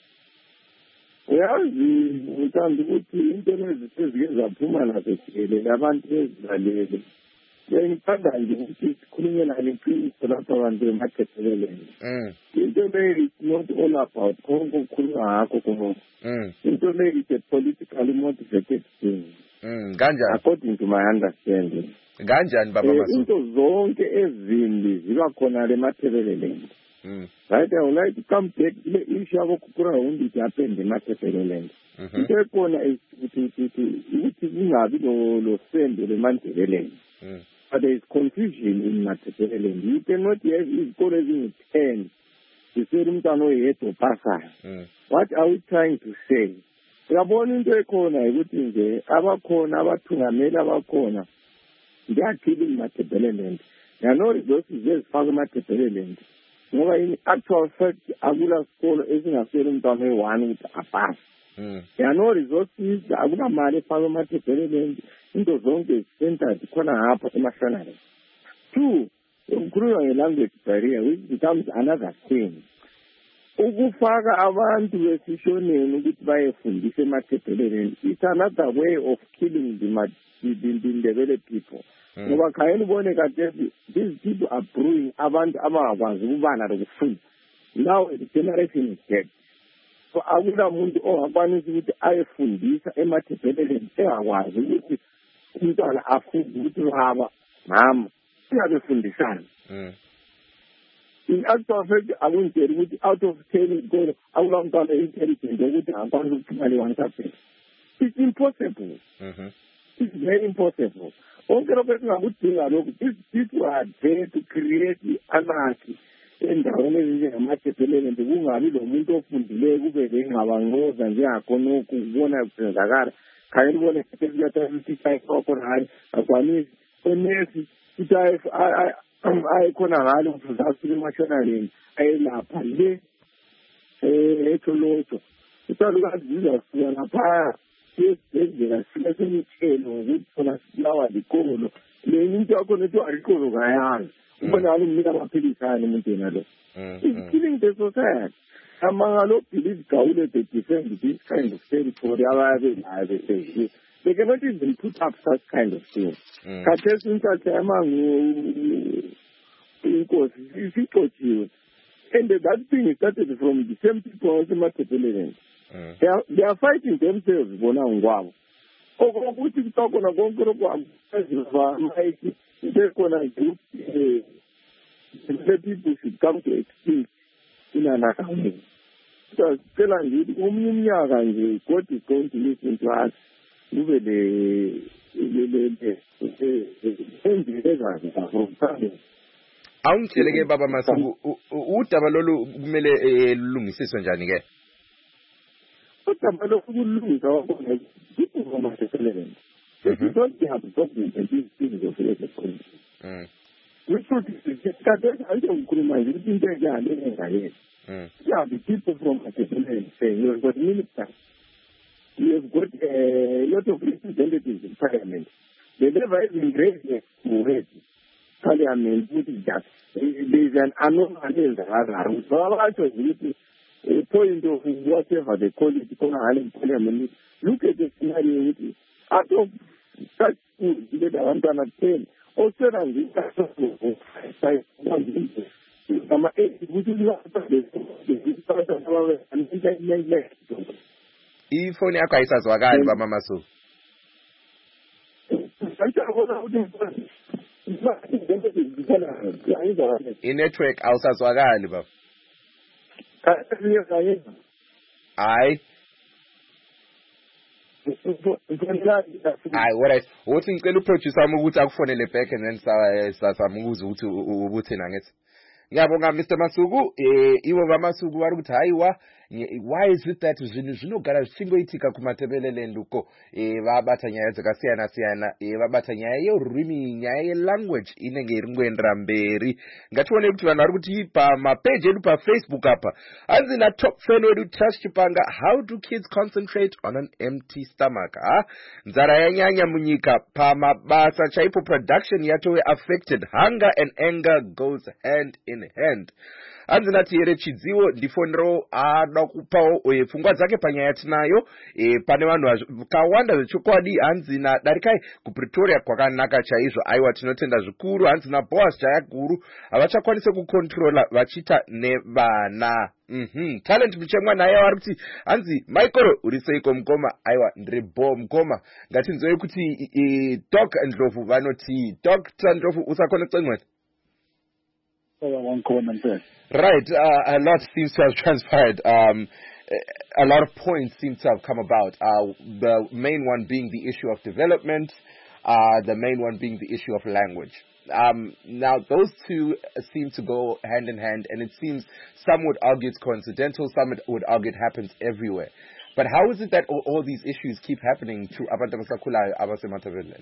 uyazi ngithanda ukuthi into lezi sezike zaphuma nazo jikelele abantu bezilalele ngithanda nje ukuthi sikhulume nalo iqiniso lapha abantu bemathebeleni into leyi is not all about konke ukukhuluma ngakho konke into leyi is a politically motivated thing kanjani according to my understanding kanjani baba Masuku into zonke ezimbi ziba khona le mathebeleni right I would like to come back to the issue yabo kuground it happened emathebeleni into ekhona ukuthi kungabi lo sendo leMandebeleni but there is confusion in Mathebeleni you cannot have izikolo ezingu-10 zisele umntwana oyedwa opasayo what are we trying to say uyabona into ekhona ukuthi nje abakhona abathungameli abakhona they are killing Mathebeleni there are no resources ezifakwa eMathebeleni ngoba in actual fact akula sikolo esingasele umntwana oyi-1 ukuthi apase there are no resources akunamali efakwa eMathebeleni into zonke centered khona ngapha emahlonane 2 ukukhuluma nge-language barrier which becomes another thing ukufaka abantu besishoneni ukuthi bayefundisa emathebeleni it's another way of killing the Ndebele people ngoba khayeni ubone kade these people are brewing abantu abangakwazi ukubala lokufunda now the generation is dead so akula muntu ongakwanisa ukuthi ayefundisa emathebeleni engakwazi ukuthi umntwana afunde ukuthi baba mama singabefundisana in actual fact akungitshela ukuthi out of 10 ikolo akula mntwana intelligent ukuthi angakwanisa ukuphuma le-1%. It's impossible. It's very impossible konke lokho esingakudinga lokhu, these people are there to create anarchy endaweni ezinjengamathephelele nje, kungabi lo muntu ofundileyo kube lengabanqoza njengakhona ukubona kusenzakala khanye libone ukuthi khona hayi akwanisi onesi ukuthi ayikhona ngalo ukuthi uzasuke emashonaleni ayelapha le etholoto isalukazi zizasuka laphaya siyesibhedlela sifika semithelo ngokuthi khona silawa likolo le into yakhona ethiwa likolo kayazi ubona ngalo umnika amaphilisi ayani umuntu yena lo. It's killing the society. Amangalo believe Gaule they defend this kind of territory. They cannot even put up such kind of thing. Katesin Amangu and that thing started from the same people as the they are fighting themselves. Bonangwam. Okuthi talk on a gongoro the people should come to extinct in an account. So tell you, God is going to listen to us. Awungitshele baba Masuku udaba lolu kumele lulungisiswe njani ke? Udaba lolu kulungisa wabona people from Masekelele. They don't have problems and these things of the we should the people from Masekelele saying you have got ministers, you have got a lot of representatives in parliament. They never even raised their parliament, which is that there is an anomaly in the other. So a point of whatever they call it, parliament. Look at the scenario which is out of such schools, they don't understand. Also, ifoni yakho ayisazwakali baba Masuku. I-network awusazwakali baba. Hayi. Hayi what uthi ngicela uproducer wami ukuthi akufonele back and then samukuza ukuthi ubuthina ngithi. Ngiyabonga Mr. Masuku iwe baMasuku wari ukuthi hayiwa why is it that zvinogara zvichingoitika kumatebeleland uko vabatha nyaya dzakasiyana vabatha nyaya yerurimi nyaya yelanguage inenge iri ngoendera mberi ngatione kuti vanhu vari kuti pamapeji edu paFacebook apa hanzi natop fan wedu Trust Chipanga, how do kids concentrate on an empty stomach? Nzara yanyanya munyika pamabasa chaipo production yatove affected, hunger and anger goes hand in hand. Hanzi nati here chidziwo ndifonero ada kupawo pfungwa dzake panyaya tinayo pane vanhu kawanda zvechokwadi. Hanzi nadarikai kuPretoria kwakanaka chaizvo aiwa tinotenda zvikuru. Hanzi naBoas jaya guru havachakwanise kukontrola vachita nevana. Talent Muchemwa naye vari kuti hanzi Michael uri seiko mukoma? Aiwa ndiri Bo mukoma. Ngatinzwe kuti Doc Ndlovu vanoti Dr. Ndlovu usakone kucengwena. Right, a lot seems to have transpired. A lot of points seem to have come about. The main one being the issue of development, the main one being the issue of language. Now, those two seem to go hand in hand, and it seems some would argue it's coincidental, some would argue it happens everywhere. But how is it that all these issues keep happening to abantu abasakulayo abaseMatabeleland?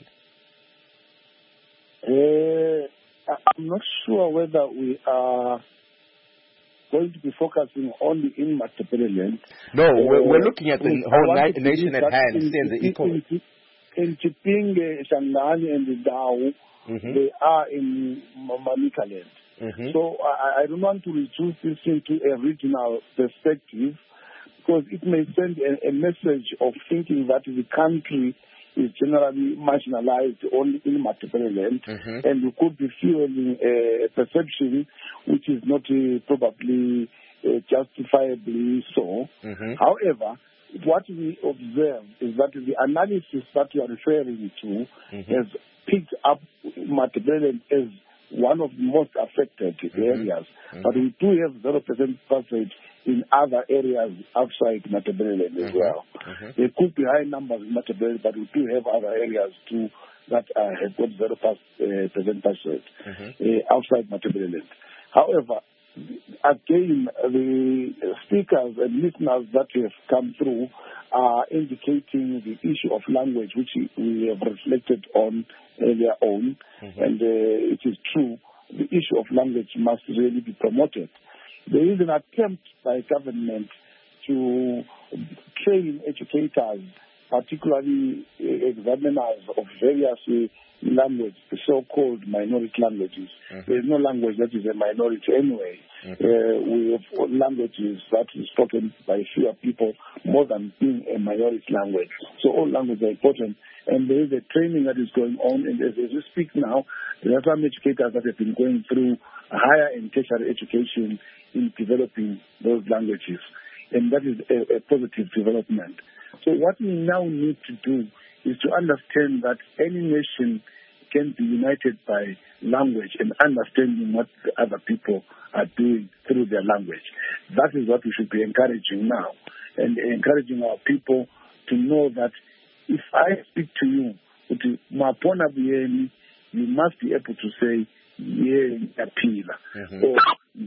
I'm not sure whether we are going to be focusing only in Matabeleland. No, we're looking at the whole nation at hand, and the economy. In Chipinge, Shangani, and the Dao, they are in Manicaland. So I don't want to reduce this into a regional perspective, because it may send a message of thinking that the country is generally marginalized only in Matabeleland, and we could be fueling a perception which is not probably justifiably so. However, what we observe is that the analysis that you are referring to has picked up Matabeleland as one of the most affected areas, but we do have 0% coverage in other areas outside Matabeleland as well. There could be high numbers in Matabeleland, but we do have other areas too that have got 0% pass rate outside Matabeleland. However, again, the speakers and listeners that have come through are indicating the issue of language, which we have reflected on earlier on, and it is true. The issue of language must really be promoted. There is an attempt by government to train educators, particularly examiners of various languages, the so-called minority languages. There is no language that is a minority anyway. We have languages that is spoken by fewer people more than being a minority language. So all languages are important. And there is a training that is going on. And as we speak now, there are some educators that have been going through higher and tertiary education in developing those languages. And that is a positive development. So what we now need to do is to understand that any nation can be united by language and understanding what the other people are doing through their language. That is what we should be encouraging now, and encouraging our people to know that if I speak to you, you must be able to say, ngiyapila, or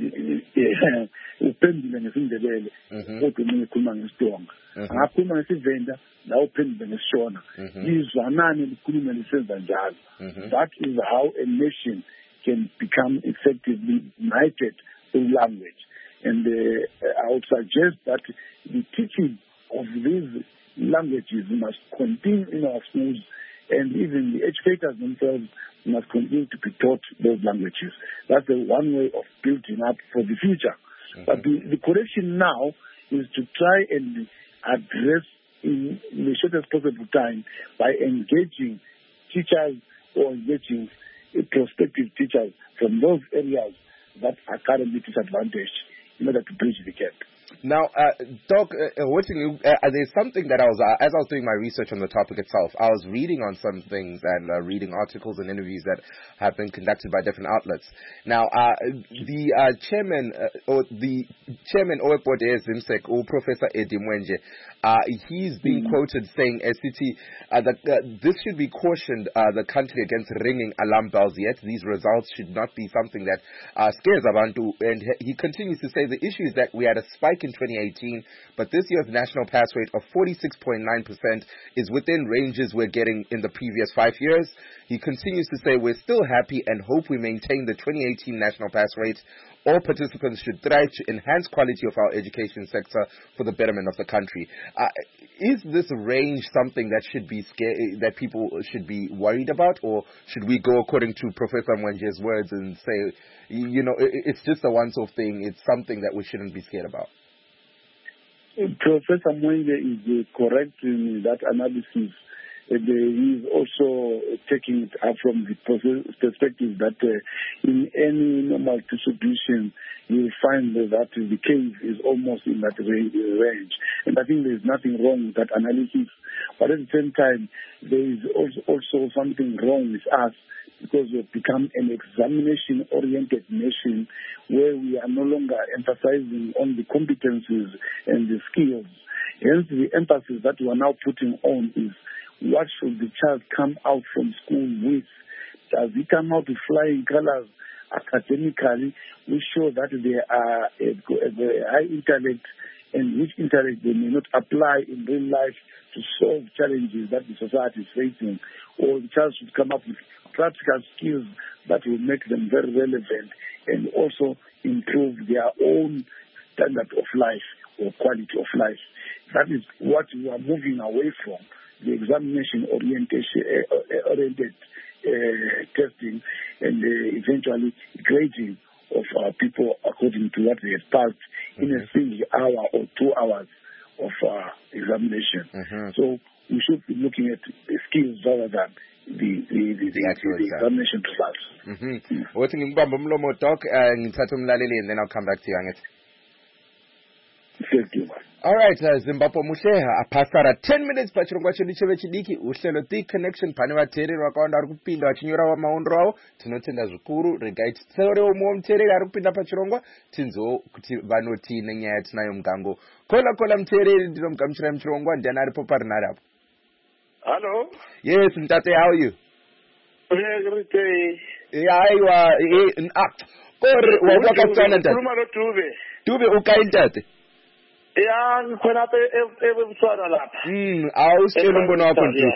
uphendule ngesindebele kodwa mina ngikhuluma ngesitsonga, ngakhuluma ngesivenda la uphendule ngesishona, izwanane likhulume lisenza njalo. That is how a nation can become effectively united through language. And I would suggest that the teaching of these languages must continue in our schools, and even the educators themselves must continue to be taught those languages. That's the one way of building up for the future. But the correction now is to try and address in the shortest possible time by engaging teachers or engaging prospective teachers from those areas that are currently disadvantaged in order to bridge the gap. Now, Doc, there's something that as I was doing my research on the topic itself, I was reading on some things and reading articles and interviews that have been conducted by different outlets. Now, the chairman Board Zimsek, Professor Eddie Mwenje, he's been quoted saying, that this should be cautioned the country against ringing alarm bells yet. These results should not be something that scares Abantu. And he continues to say the issue is that we had a spike in 2018, but this year's national pass rate of 46.9% is within ranges we're getting in the previous 5 years. He continues to say we're still happy and hope we maintain the 2018 national pass rate. All participants should strive to enhance quality of our education sector for the betterment of the country. Is this range something that should be that people should be worried about, or should we go according to Professor Mwenje's words and say, it's just a once-off thing, it's something that we shouldn't be scared about? Professor Mwenje is correct in that analysis. He is also taking it up from the perspective that in any normal distribution, you will find that the cave is almost in that range. And I think there is nothing wrong with that analysis. But at the same time, there is also something wrong with us, because we have become an examination-oriented nation where we are no longer emphasizing on the competencies and the skills. Hence, the emphasis that we are now putting on is, what should the child come out from school with? Does he come out with flying colors academically? We show that they are a high intellect, and which intellect they may not apply in real life to solve challenges that the society is facing. Or the child should come up with practical skills that will make them very relevant and also improve their own standard of life or quality of life. That is what we are moving away from, the examination-oriented testing and eventually grading of our people according to what they have passed in a single hour or 2 hours of examination. So we should be looking at the skills rather than the examination results. What ngibamba umlomo Doc, ngithatha umlaleli and then I'll come back to you, Anget. Thank you. All right, Zimbabwe Musheha apasara 10 minutes pachirongwa chedu chevechidiki uhlelo The Connection pane vateereri vakawanda vari kupinda vachinyora maondro avo. Tinotenda zvikuru. Regai titore umwe muteereri ari kupinda pachirongwa tinzwewo kuti vanoti nenyaya yatinayo mugango. Kola muteereri ndinomugamuchirai muchirongwa, ndiani aripo parinari apo? Hello. Yes, Mtate, how are you? Great day. Aiwa, kore wakwakatsana ntate. Khuluma noDube. Dube ukayi ntate? Ya ngikhona lapha ebutswana lapha. Awusitshela umbono wakho nje.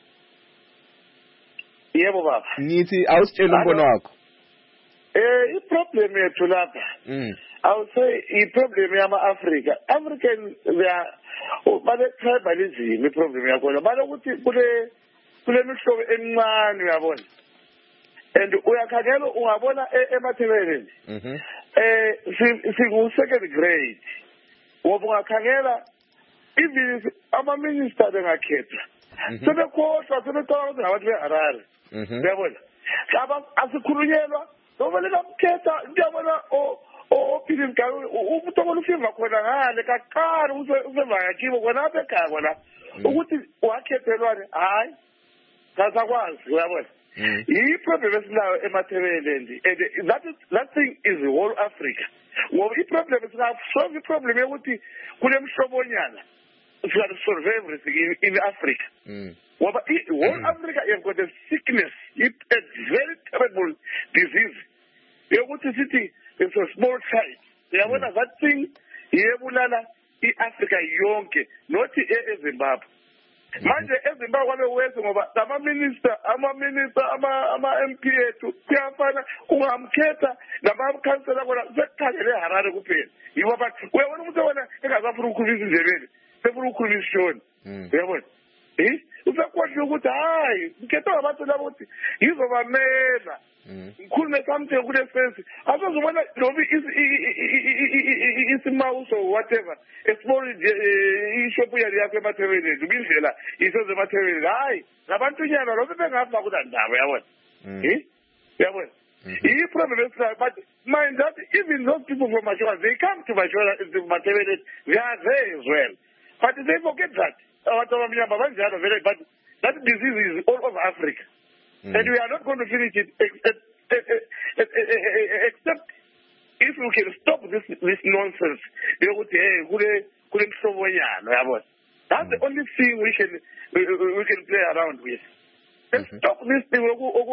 Yebo baba. Ngithi awusitshela umbono wakho. I-problem yethu lapha. I would say i-problem yama-Africa. African they are bale-tribalism i-problem yakhona. Balokuthi kule mihlobo emincane uyabona. And uyakhangela ungabona emathebeleni. Singu-second grade. Ngoba ungakhangela even ama-minister bengakhetha. Sebekhohlwa sebecabanga ukuthi ngabantu be-Harare. Uyabona? Asikhulunyelwa ngoba lekamkhetha ngiyabona ophile ngayo umuntu olufiva khona ngale kaqala useva yakibo khona apha ekhaya khona ukuthi wakhethelwane hayi kasakwazi uyabona i-problem esilayo emathebeleni and that thing is the whole Africa ngoba i-problem singasolve i-problem yokuthi kule mhlobonyana solve everything in Africa ngoba whole Africa you've got a sickness, a very terrible disease yokuthi sithi it's a small child uyabona that thing iyebulala i-Africa yonke not eZimbabwe manje eZimbabwe kwabe wenze ngoba ama-minister ama-MP ethu kuyafana ungamkhetha nama-councillor kona sekukhangele eHarare kuphela yibo bathi uyabona umuntu wona engasafuna ukukhulumisa indlebeni sefuna ukukhulumisa ishoni uyabona usakhohlwe ukuthi hayi ngikhetha ngabantu labo ukuthi ngizobamela ngikhulume something kule sense asozubona loba isimauso or whatever esibona ishopu yali yakho emathebeleni ubindlela iseze emathebeleni hayi ngabantunyana loba bengafa kulandaba yabona yabona i-problem is but mind that even those people from Mashora they come to Mathebeleni they are there as well but they forget that but that disease is all over Africa. And we are not going to finish it except if we can stop this nonsense. That's the only thing we can play around with. And stop this thing.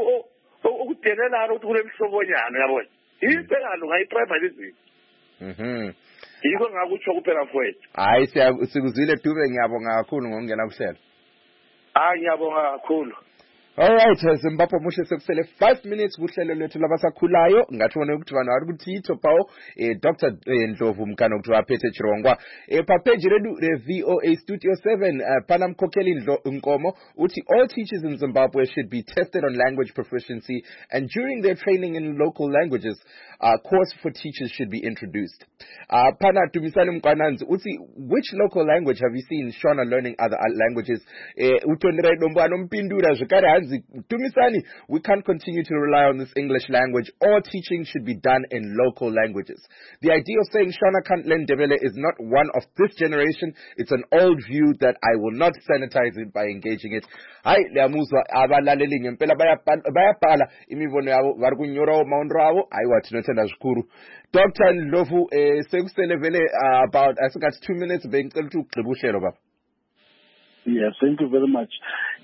Yiko ngakutsho kuphela mfowethu. Hayi sikuzwile Dube ngiyabonga kakhulu ngokungena kuhlelo. Ngiyabonga kakhulu. Alright, Zimbabwe mushe sekusele 5 minutes kuhlelo lethu labasakhulayo ngathona ukuthi bana ari kuthitho pawo Dr. Ndlovu Mkana ukuthi waphethe Chirongwa pa page redu VOA Studio 7 panamkhokheli Nkomo uthi all teachers in Zimbabwe should be tested on language proficiency and during their training in local languages a course for teachers should be introduced. Pana Tumisani Mkananzi uthi which local language have you seen Shona learning other languages utondera dombano mpindura zvikare Tumisani, we can't continue to rely on this English language. All teaching should be done in local languages. The idea of saying Shona can't learn Ndebele is not one of this generation. It's an old view that I will not sanitize it by engaging it. Hayi liyamuzwa abalaleli ngempela bayabhala imibono yabo bari kunyora maundro abo ayiwathi nothanda zikuru. Dr. Ndlovu sekusele vele about I think that's 2 minutes bengicela ukuthi ugqiba uhlelo baba. Yes, thank you very much.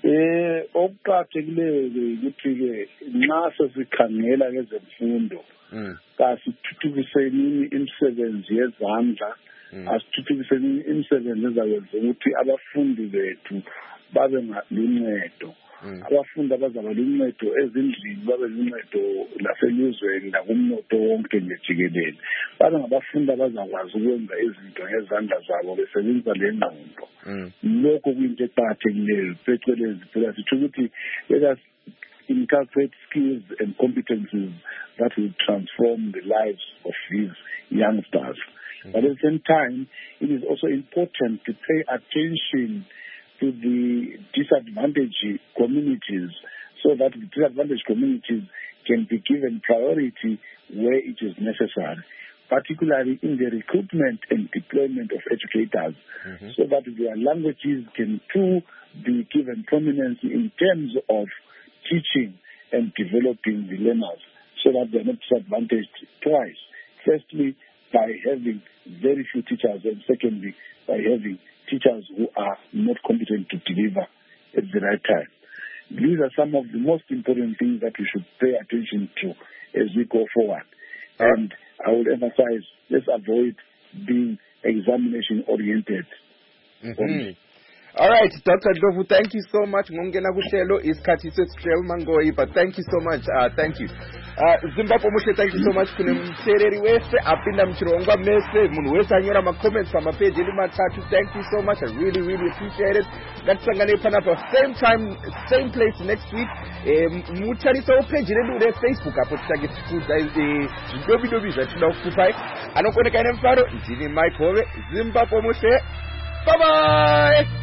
Okuqakathekileyo ukuthi-ke nxa sesikhangela ngezemfundo kasithuthukiseni imisebenzi yezandla asithuthukiseni imisebenzi ezakwenza ukuthi abafundi bethu babe luncedo abafundi abazaba luncedo ezindlini babe luncedo laselizweni nakumnotho wonke nje jikelele babe ngabafundi abazakwazi ukwenza izinto ngezandla zabo besebenzisa lengqondo lokho kuyinto eqakathekileyo phecelezi phela sithi ukuthi let us inculcate skills and competencies that will transform the lives of these youngsters. But at the same time, it is also important to pay attention to the disadvantaged communities so that the disadvantaged communities can be given priority where it is necessary, particularly in the recruitment and deployment of educators, so that their languages can too be given prominence in terms of teaching and developing the learners so that they are not disadvantaged twice. Firstly, by having very few teachers, and secondly, by having teachers who are not competent to deliver at the right time. these are some of the most important things that we should pay attention to as we go forward. And I would emphasize, let's avoid being examination-oriented. All right, Dr. Dlovu, thank you so much. Ngongena kuhlelo isikhathi sesihlelo mangoyi, but thank you so much. Thank you. Zimbabwe Muhle, thank you so much. Kunemthereri wese apinda mchirongwa mese munhu wese anyora ma-comments pamapage eli matatu. Thank you so much. I really, really appreciate it. Ngatisangane panapa same time, same place next week. Mutarisa page redu reFacebook apo titage tifuza zvidobidobi zvatinoda kukupai. Anokoneka ine mfaro ndini Mike Hove. Zimbabwe Muhle. Bye bye.